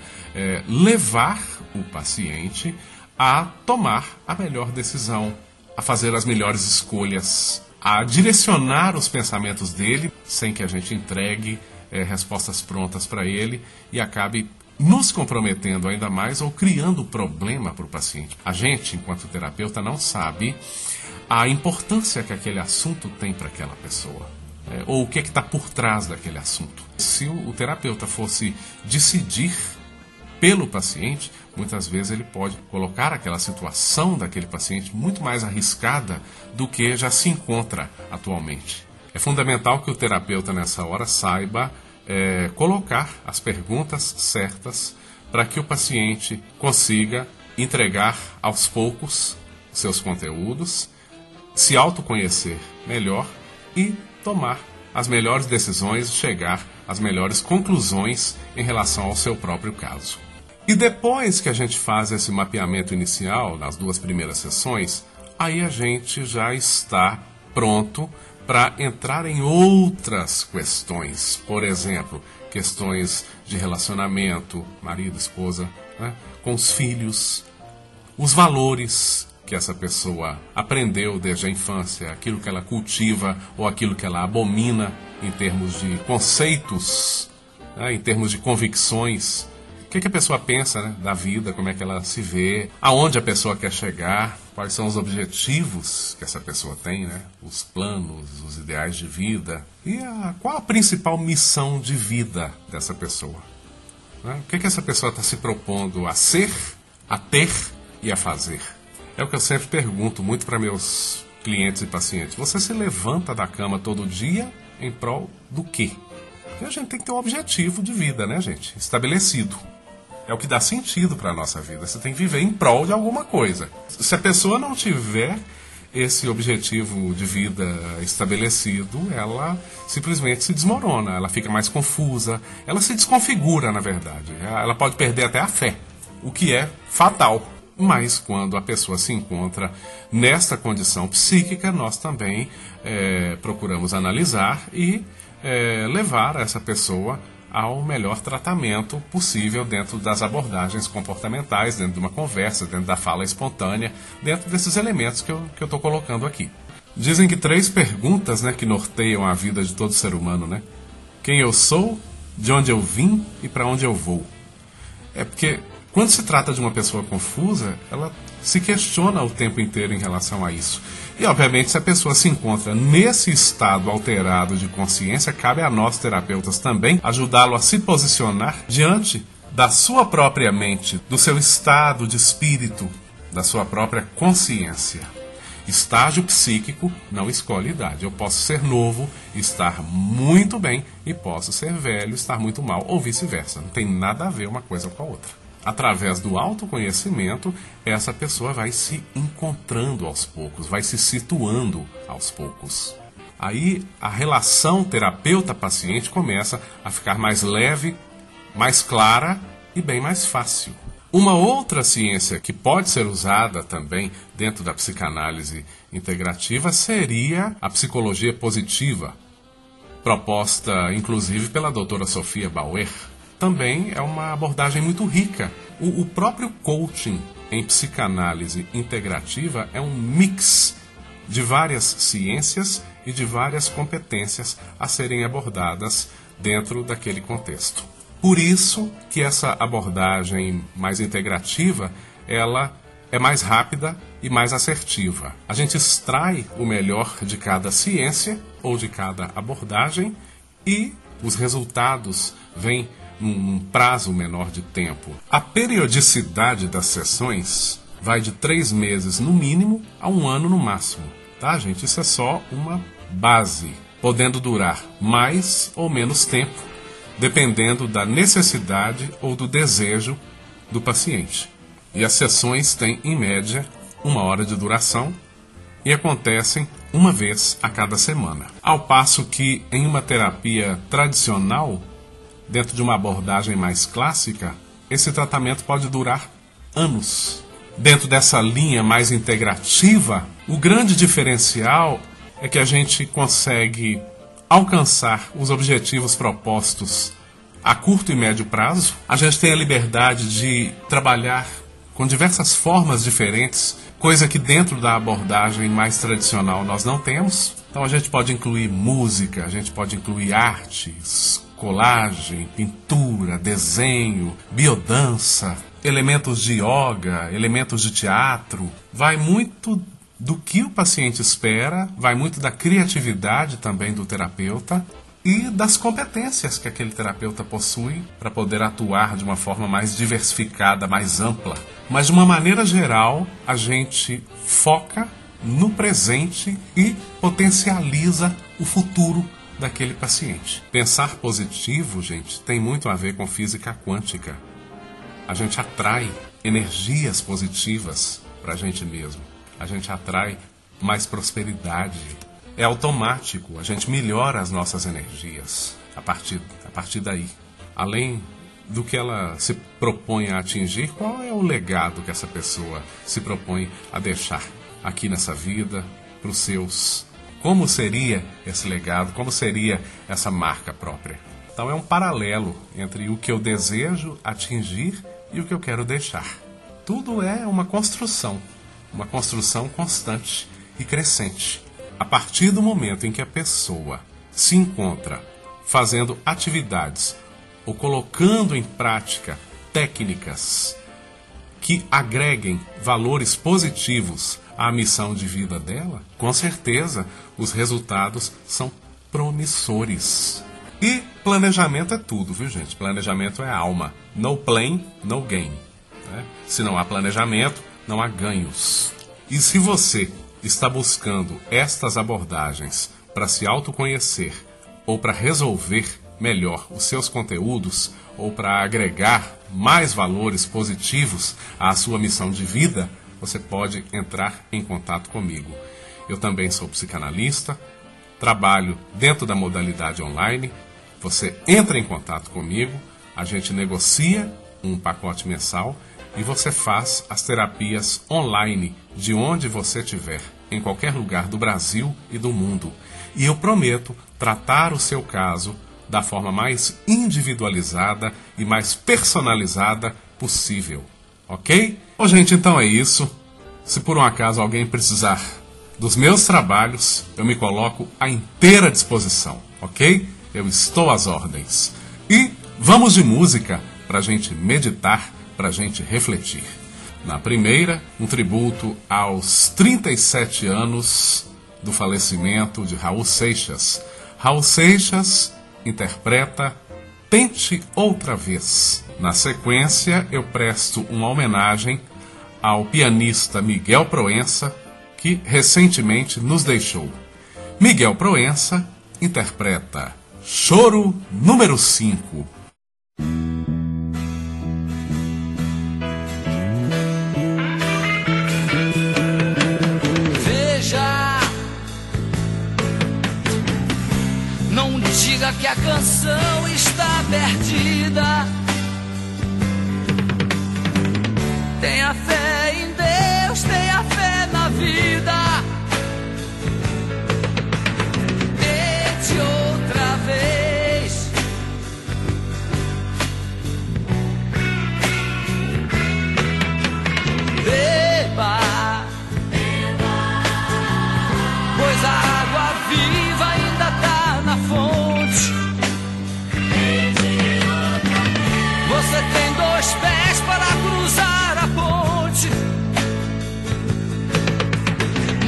levar o paciente a tomar a melhor decisão, a fazer as melhores escolhas, a direcionar os pensamentos dele sem que a gente entregue respostas prontas para ele e acabe nos comprometendo ainda mais ou criando problema para o paciente. A gente, enquanto terapeuta, não sabe a importância que aquele assunto tem para aquela pessoa, ou o que está por trás daquele assunto. Se o terapeuta fosse decidir pelo paciente, muitas vezes ele pode colocar aquela situação daquele paciente muito mais arriscada do que já se encontra atualmente. É fundamental que o terapeuta nessa hora saiba colocar as perguntas certas para que o paciente consiga entregar aos poucos seus conteúdos, se autoconhecer melhor e tomar as melhores decisões, chegar às melhores conclusões em relação ao seu próprio caso. E depois que a gente faz esse mapeamento inicial, nas 2 primeiras sessões, aí a gente já está pronto para entrar em outras questões. Por exemplo, questões de relacionamento, marido, esposa, né, com os filhos, os valores que essa pessoa aprendeu desde a infância, aquilo que ela cultiva ou aquilo que ela abomina em termos de conceitos, né, em termos de convicções. O que a pessoa pensa, né, da vida, como é que ela se vê, aonde a pessoa quer chegar, quais são os objetivos que essa pessoa tem, né, os planos, os ideais de vida e qual a principal missão de vida dessa pessoa. Né? O que essa pessoa está se propondo a ser, a ter e a fazer. É o que eu sempre pergunto muito para meus clientes e pacientes. Você se levanta da cama todo dia em prol do quê? Porque a gente tem que ter um objetivo de vida, né, gente? Estabelecido. É o que dá sentido para a nossa vida. Você tem que viver em prol de alguma coisa. Se a pessoa não tiver esse objetivo de vida estabelecido, ela simplesmente se desmorona, ela fica mais confusa, ela se desconfigura, na verdade. Ela pode perder até a fé, o que é fatal. Mas quando a pessoa se encontra nesta condição psíquica, nós também procuramos analisar e levar essa pessoa ao melhor tratamento possível dentro das abordagens comportamentais, dentro de uma conversa, dentro da fala espontânea, dentro desses elementos que eu estou colocando aqui. Dizem que 3 perguntas, né, que norteiam a vida de todo ser humano, né? Quem eu sou, de onde eu vim e para onde eu vou. É porque quando se trata de uma pessoa confusa, ela se questiona o tempo inteiro em relação a isso. E, obviamente, se a pessoa se encontra nesse estado alterado de consciência, cabe a nós, terapeutas, também ajudá-lo a se posicionar diante da sua própria mente, do seu estado de espírito, da sua própria consciência. Estágio psíquico não escolhe idade. Eu posso ser novo, estar muito bem, e posso ser velho, estar muito mal, ou vice-versa. Não tem nada a ver uma coisa com a outra. Através do autoconhecimento, essa pessoa vai se encontrando aos poucos, vai se situando aos poucos. Aí a relação terapeuta-paciente começa a ficar mais leve, mais clara e bem mais fácil. Uma outra ciência que pode ser usada também dentro da psicanálise integrativa seria a psicologia positiva, proposta inclusive pela doutora Sofia Bauer. Também é uma abordagem muito rica. O próprio coaching em psicanálise integrativa é um mix de várias ciências e de várias competências a serem abordadas dentro daquele contexto. Por isso que essa abordagem mais integrativa, ela é mais rápida e mais assertiva. A gente extrai o melhor de cada ciência ou de cada abordagem e os resultados vêm num prazo menor de tempo. A periodicidade das sessões vai de 3 meses no mínimo a 1 ano no máximo. Tá, gente? Isso é só uma base. podendo durar mais ou menos tempo, dependendo da necessidade ou do desejo do paciente. E as sessões têm, em média, 1 hora de duração e acontecem uma vez a cada semana. Ao passo que, em uma terapia tradicional, dentro de uma abordagem mais clássica, esse tratamento pode durar anos. Dentro dessa linha mais integrativa, o grande diferencial é que a gente consegue alcançar os objetivos propostos a curto e médio prazo. A gente tem a liberdade de trabalhar com diversas formas diferentes, coisa que dentro da abordagem mais tradicional nós não temos. Então a gente pode incluir música, a gente pode incluir artes, colagem, pintura, desenho, biodança, elementos de yoga, elementos de teatro. Vai muito do que o paciente espera, vai muito da criatividade também do terapeuta e das competências que aquele terapeuta possui para poder atuar de uma forma mais diversificada, mais ampla. Mas de uma maneira geral, a gente foca no presente e potencializa o futuro daquele paciente. Pensar positivo, gente, tem muito a ver com física quântica. A gente atrai energias positivas para a gente mesmo. A gente atrai mais prosperidade. É automático, a gente melhora as nossas energias a partir daí. Além do que ela se propõe a atingir, qual é o legado que essa pessoa se propõe a deixar aqui nessa vida para os seus? Como seria esse legado? Como seria essa marca própria? Então é um paralelo entre o que eu desejo atingir e o que eu quero deixar. Tudo é uma construção constante e crescente. A partir do momento em que a pessoa se encontra fazendo atividades ou colocando em prática técnicas que agreguem valores positivos à missão de vida dela, com certeza os resultados são promissores. E planejamento é tudo, viu, gente? Planejamento é alma. No plan, no gain. Né? Se não há planejamento, não há ganhos. E se você está buscando estas abordagens para se autoconhecer ou para resolver melhor os seus conteúdos ou para agregar mais valores positivos à sua missão de vida, você pode entrar em contato comigo. Eu também sou psicanalista, trabalho dentro da modalidade online. Você entra em contato comigo, a gente negocia um pacote mensal e você faz as terapias online de onde você estiver, em qualquer lugar do Brasil e do mundo. E eu prometo tratar o seu caso da forma mais individualizada e mais personalizada possível. Ok? Bom, gente, então é isso. Se por um acaso alguém precisar dos meus trabalhos, eu me coloco à inteira disposição. Ok? Eu estou às ordens. E vamos de música para a gente meditar, para a gente refletir. Na primeira, um tributo aos 37 anos do falecimento de Raul Seixas. Raul Seixas interpreta Tente Outra Vez. Na sequência, eu presto uma homenagem ao pianista Miguel Proença, que recentemente nos deixou. Miguel Proença interpreta Choro número 5. Diga que a canção está perdida. Tenha fé em Deus, tenha fé na vida. Tente outra vez. Beba, pois a água viva ainda tá na fonte. Você tem 2 pés para cruzar a ponte.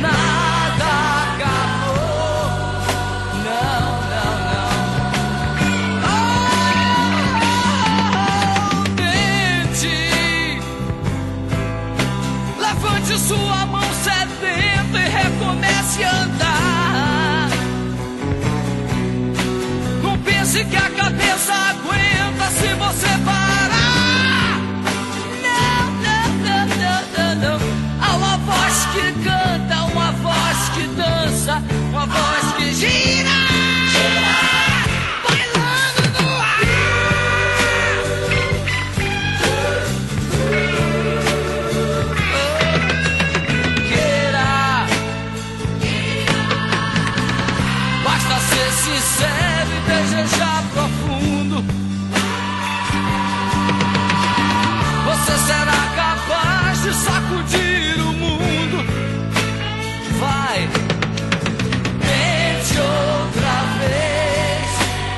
Pense que a cabeça aguenta se você parar. Não, não, não, não, não, não. Há uma voz que canta, uma voz que dança, uma voz que gira, bailando no ar. Queira, basta ser sincero e desejar profundo. Você será capaz de sacudir o mundo. Vai, tente outra vez.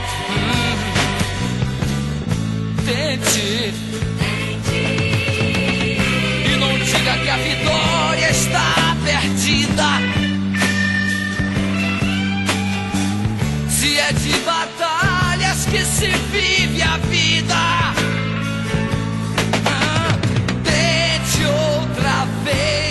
Tente. E não diga que a vitória está perdida. Se é de batalhas que se vive a vida. Tente outra vez.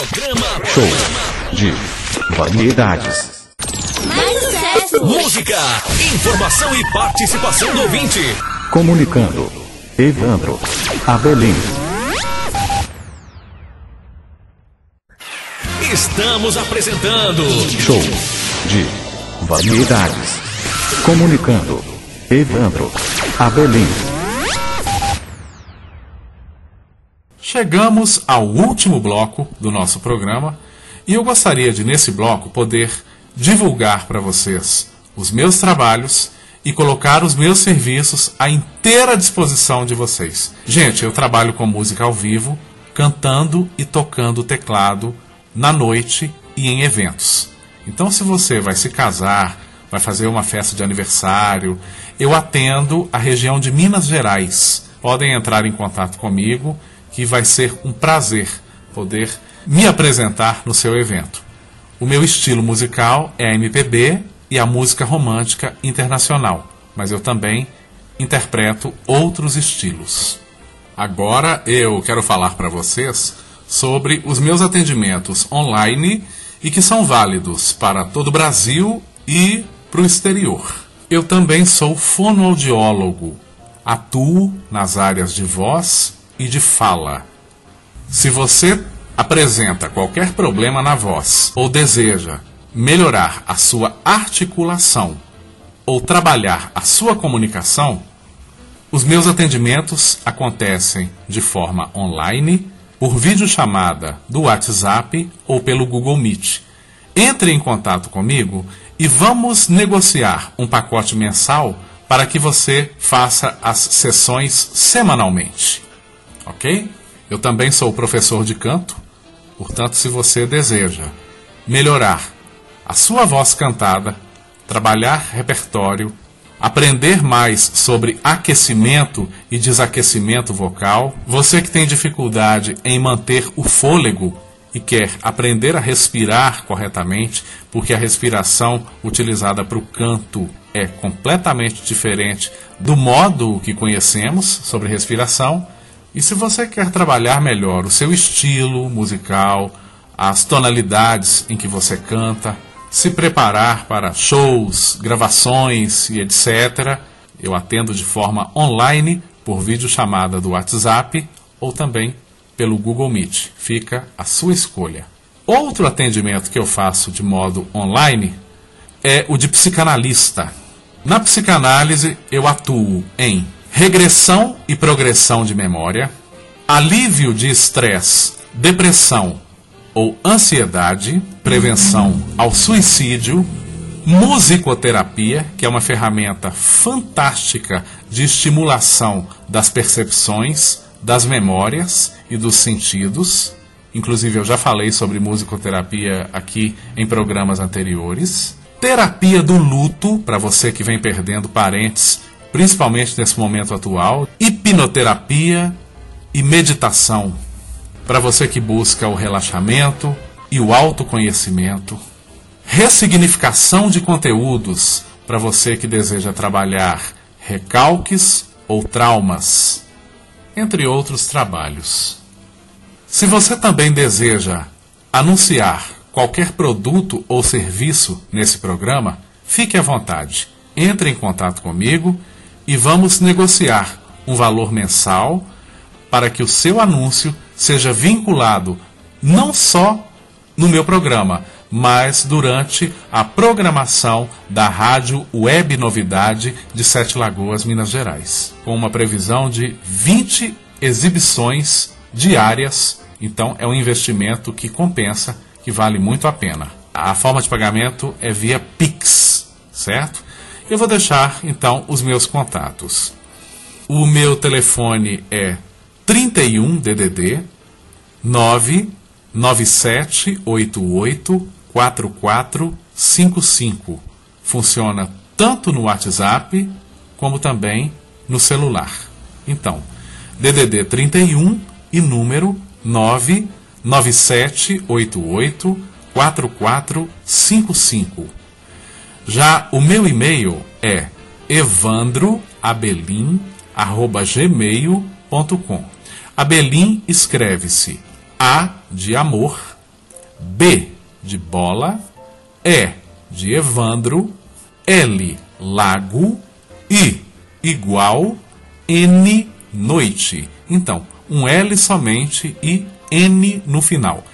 Show de variedades. Mais sucesso! Música, informação e participação do ouvinte. Comunicando. Evandro Abelim. Estamos apresentando Show de variedades. Comunicando. Evandro Abelim. Chegamos ao último bloco do nosso programa e eu gostaria de, nesse bloco, poder divulgar para vocês os meus trabalhos e colocar os meus serviços à inteira disposição de vocês. Gente, eu trabalho com música ao vivo, cantando e tocando teclado na noite e em eventos. Então, se você vai se casar, vai fazer uma festa de aniversário, eu atendo a região de Minas Gerais. Podem entrar em contato comigo, que vai ser um prazer poder me apresentar no seu evento. O meu estilo musical é a MPB e a música romântica internacional, mas eu também interpreto outros estilos. Agora eu quero falar para vocês sobre os meus atendimentos online e que são válidos para todo o Brasil e para o exterior. Eu também sou fonoaudiólogo, atuo nas áreas de voz e de fala. Se você apresenta qualquer problema na voz ou deseja melhorar a sua articulação ou trabalhar a sua comunicação, os meus atendimentos acontecem de forma online, por videochamada do WhatsApp ou pelo Google Meet. Entre em contato comigo e vamos negociar um pacote mensal para que você faça as sessões semanalmente. Ok? Eu também sou professor de canto, portanto, se você deseja melhorar a sua voz cantada, trabalhar repertório, aprender mais sobre aquecimento e desaquecimento vocal, você que tem dificuldade em manter o fôlego e quer aprender a respirar corretamente, porque a respiração utilizada para o canto é completamente diferente do modo que conhecemos sobre respiração. E se você quer trabalhar melhor o seu estilo musical, as tonalidades em que você canta, se preparar para shows, gravações e etc., eu atendo de forma online por videochamada do WhatsApp ou também pelo Google Meet. Fica a sua escolha. Outro atendimento que eu faço de modo online é o de psicanalista. Na psicanálise, eu atuo em regressão e progressão de memória, alívio de estresse, depressão ou ansiedade, prevenção ao suicídio, musicoterapia, que é uma ferramenta fantástica de estimulação das percepções, das memórias e dos sentidos. Inclusive, eu já falei sobre musicoterapia aqui em programas anteriores. Terapia do luto, para você que vem perdendo parentes, principalmente nesse momento atual. Hipnoterapia e meditação, para você que busca o relaxamento e o autoconhecimento. Ressignificação de conteúdos, para você que deseja trabalhar recalques ou traumas, entre outros trabalhos. Se você também deseja anunciar qualquer produto ou serviço nesse programa, fique à vontade. Entre em contato comigo e vamos negociar um valor mensal para que o seu anúncio seja vinculado não só no meu programa, mas durante a programação da Rádio Web Novidade de Sete Lagoas, Minas Gerais, com uma previsão de 20 exibições diárias. Então é um investimento que compensa, que vale muito a pena. A forma de pagamento é via Pix, certo? Eu vou deixar, então, os meus contatos. O meu telefone é 31 DDD 99788 4455. Funciona tanto no WhatsApp como também no celular. Então, DDD 31 e número 99788 4455. Já o meu e-mail é evandroabelim@gmail.com. Abelim escreve-se A de amor, B de bola, E de Evandro, L lago, I igual, N noite. Então, um L somente e N no final.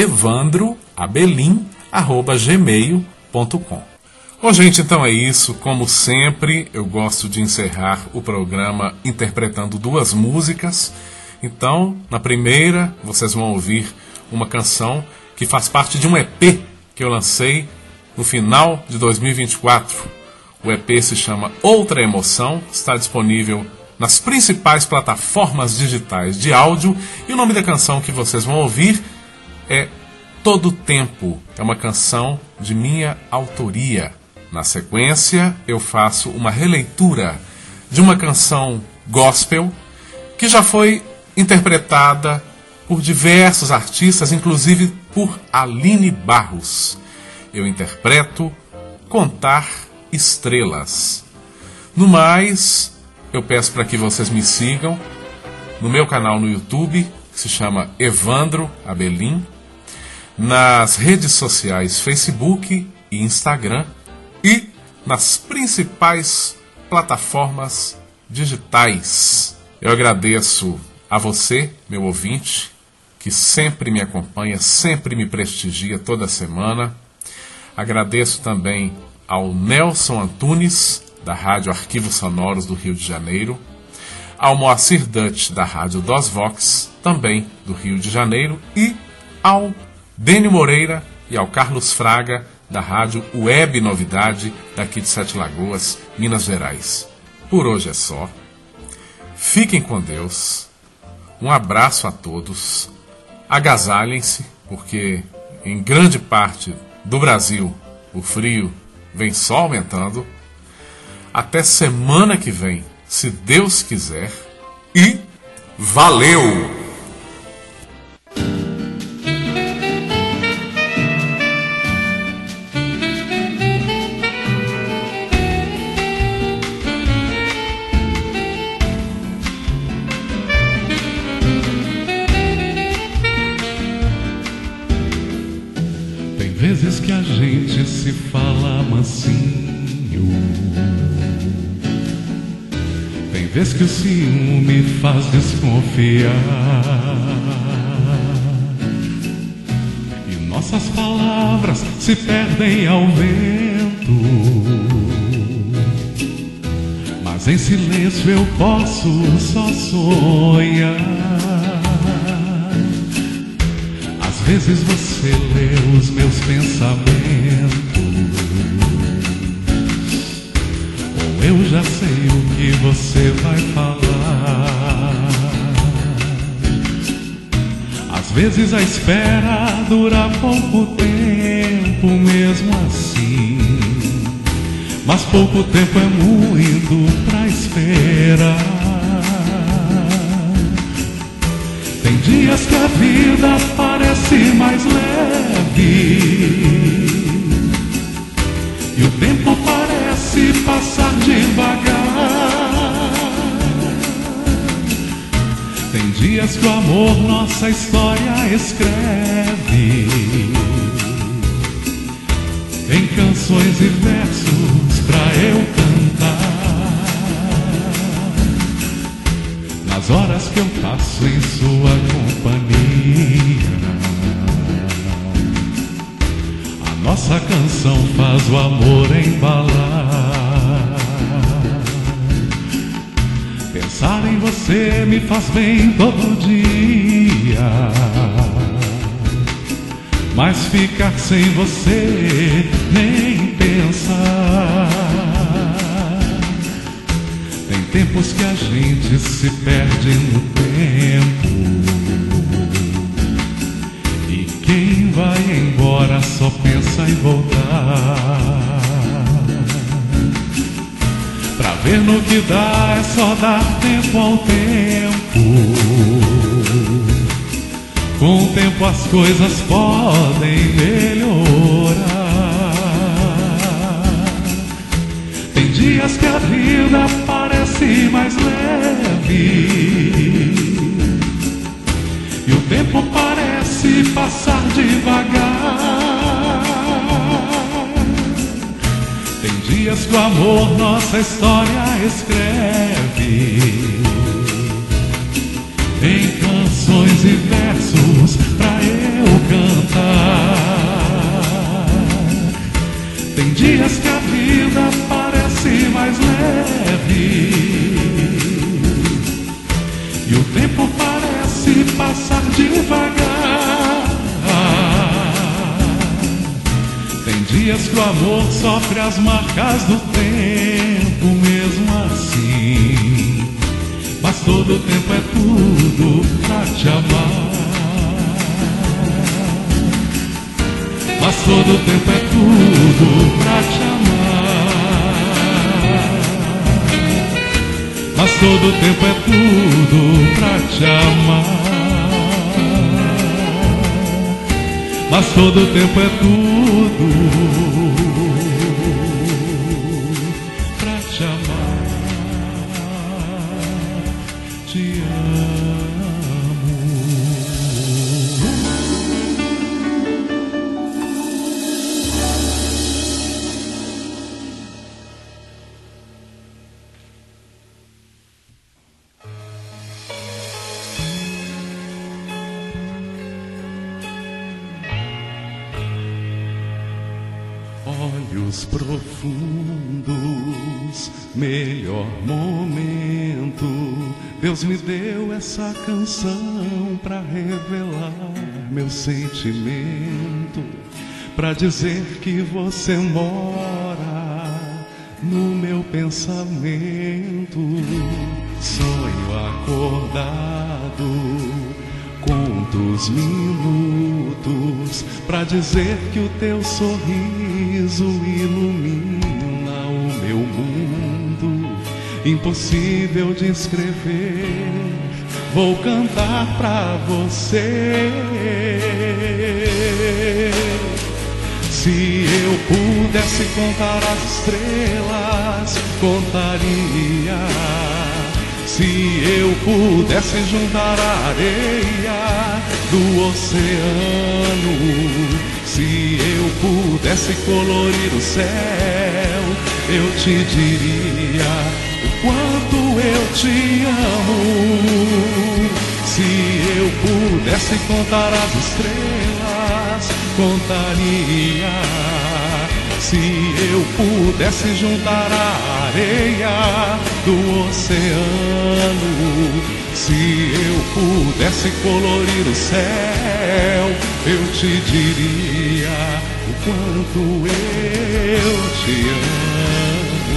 evandroabelim@gmail.com. Bom, gente, então é isso. Como sempre, eu gosto de encerrar o programa interpretando duas músicas. Então, na primeira, vocês vão ouvir uma canção que faz parte de um EP que eu lancei no final de 2024. O EP se chama Outra Emoção, está disponível nas principais plataformas digitais de áudio, e o nome da canção que vocês vão ouvir é Todo Tempo. É uma canção de minha autoria. Na sequência, eu faço uma releitura de uma canção gospel que já foi interpretada por diversos artistas, inclusive por Aline Barros. Eu interpreto Contar Estrelas. No mais, eu peço para que vocês me sigam no meu canal no YouTube, que se chama Evandro Abelim, nas redes sociais Facebook e Instagram e nas principais plataformas digitais. Eu agradeço a você, meu ouvinte, que sempre me acompanha, sempre me prestigia toda semana. Agradeço também ao Nelson Antunes, da Rádio Arquivos Sonoros do Rio de Janeiro, ao Moacir Dutch, da Rádio Dos Vox, também do Rio de Janeiro, e ao Dênio Moreira e ao Carlos Fraga, da Rádio Web Novidade, daqui de Sete Lagoas, Minas Gerais. Por hoje é só. Fiquem com Deus. Um abraço a todos. Agasalhem-se, porque em grande parte do Brasil o frio vem só aumentando. Até semana que vem, se Deus quiser. E valeu! Vezes que a gente se fala mansinho, tem vezes que o ciúme faz desconfiar, e nossas palavras se perdem ao vento, mas em silêncio eu posso só sonhar. Às vezes você lê os meus pensamentos, ou eu já sei o que você vai falar. Às vezes a espera dura pouco tempo mesmo assim, mas pouco tempo é muito pra esperar. Tem dias que a vida parece mais leve e o tempo parece passar devagar. Tem dias que o amor nossa história escreve em canções e versos pra eu cantar. Nas horas que eu passo em sua companhia, a nossa canção faz o amor embalar. Pensar em você me faz bem todo dia, mas ficar sem você nem pensar. Tem tempos que a gente se perde no tempo, e quem vai embora só pensa em voltar. Pra ver no que dá é só dar tempo ao tempo. Com o tempo as coisas podem melhorar. Tem dias que a vida parece mais leve e o tempo parece parece passar devagar. Tem dias que o amor nossa história escreve em canções e versos pra eu cantar. Tem dias que a vida parece mais leve e o tempo parece passar devagar. Tem dias que o amor sofre as marcas do tempo mesmo assim, mas todo tempo é tudo pra te amar. Mas todo tempo é tudo pra te amar. Mas todo tempo é tudo pra te amar. Mas todo tempo é tudo pra te amar. Te olhos profundos, melhor momento. Deus me deu essa canção pra revelar meu sentimento, pra dizer que você mora no meu pensamento. Sonho acordado, conto os minutos pra dizer que o teu sorriso ilumina o meu mundo. Impossível de escrever, vou cantar pra você. Se eu pudesse contar as estrelas, contaria. Se eu pudesse juntar a areia do oceano, se eu pudesse colorir o céu, eu te diria o quanto eu te amo. Se eu pudesse contar as estrelas, contaria. Se eu pudesse juntar a areia do oceano, se eu pudesse colorir o céu, eu te diria o quanto eu te amo.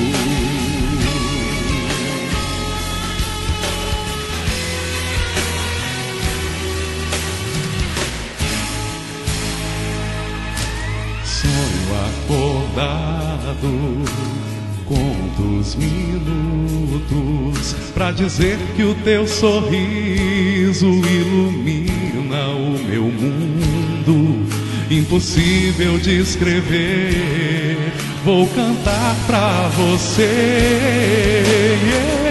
Sonho acordado, conto os minutos pra dizer que o teu sorriso ilumina o meu mundo. Impossível de escrever, vou cantar pra você.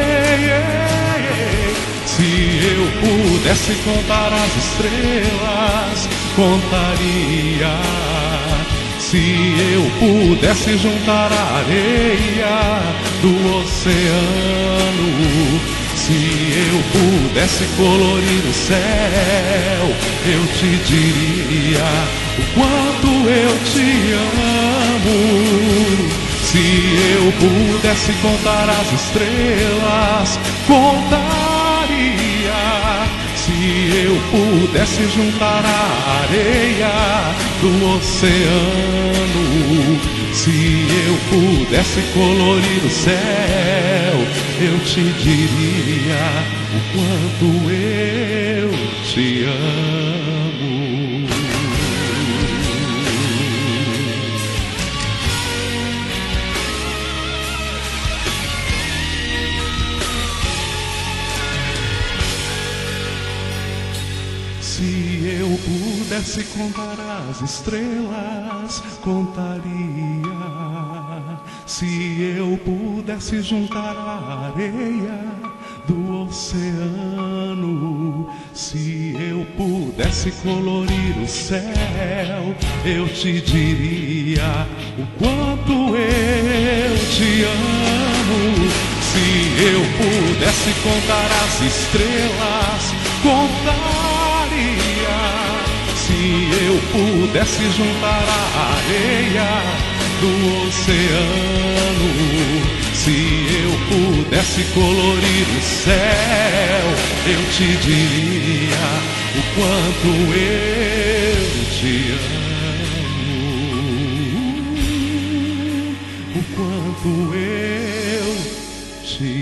Se eu pudesse contar as estrelas, contaria. Se eu pudesse juntar a areia do oceano, se eu pudesse colorir o céu, eu te diria o quanto eu te amo. Se eu pudesse contar as estrelas, contaria. Se eu pudesse juntar a areia do oceano, se eu pudesse colorir o céu, eu te diria o quanto eu te amo. Se eu pudesse contar as estrelas, contaria. Se eu pudesse juntar a areia do oceano, Se eu pudesse colorir o céu, eu te diria o quanto eu te amo. Se eu pudesse contar as estrelas, contaria. Se eu pudesse juntar a areia do oceano, se eu pudesse colorir o céu, eu te diria o quanto eu te amo, o quanto eu te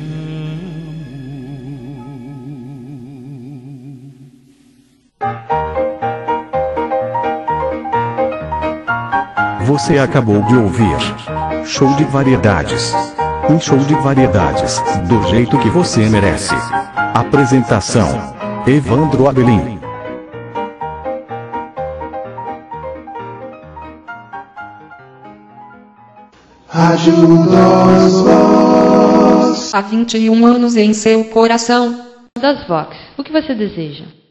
Você acabou de ouvir Show de Variedades. Um show de variedades, do jeito que você merece. Apresentação: Evandro Abelim. Rádio das Vox. Há 21 anos em seu coração. Das Vox, o que você deseja?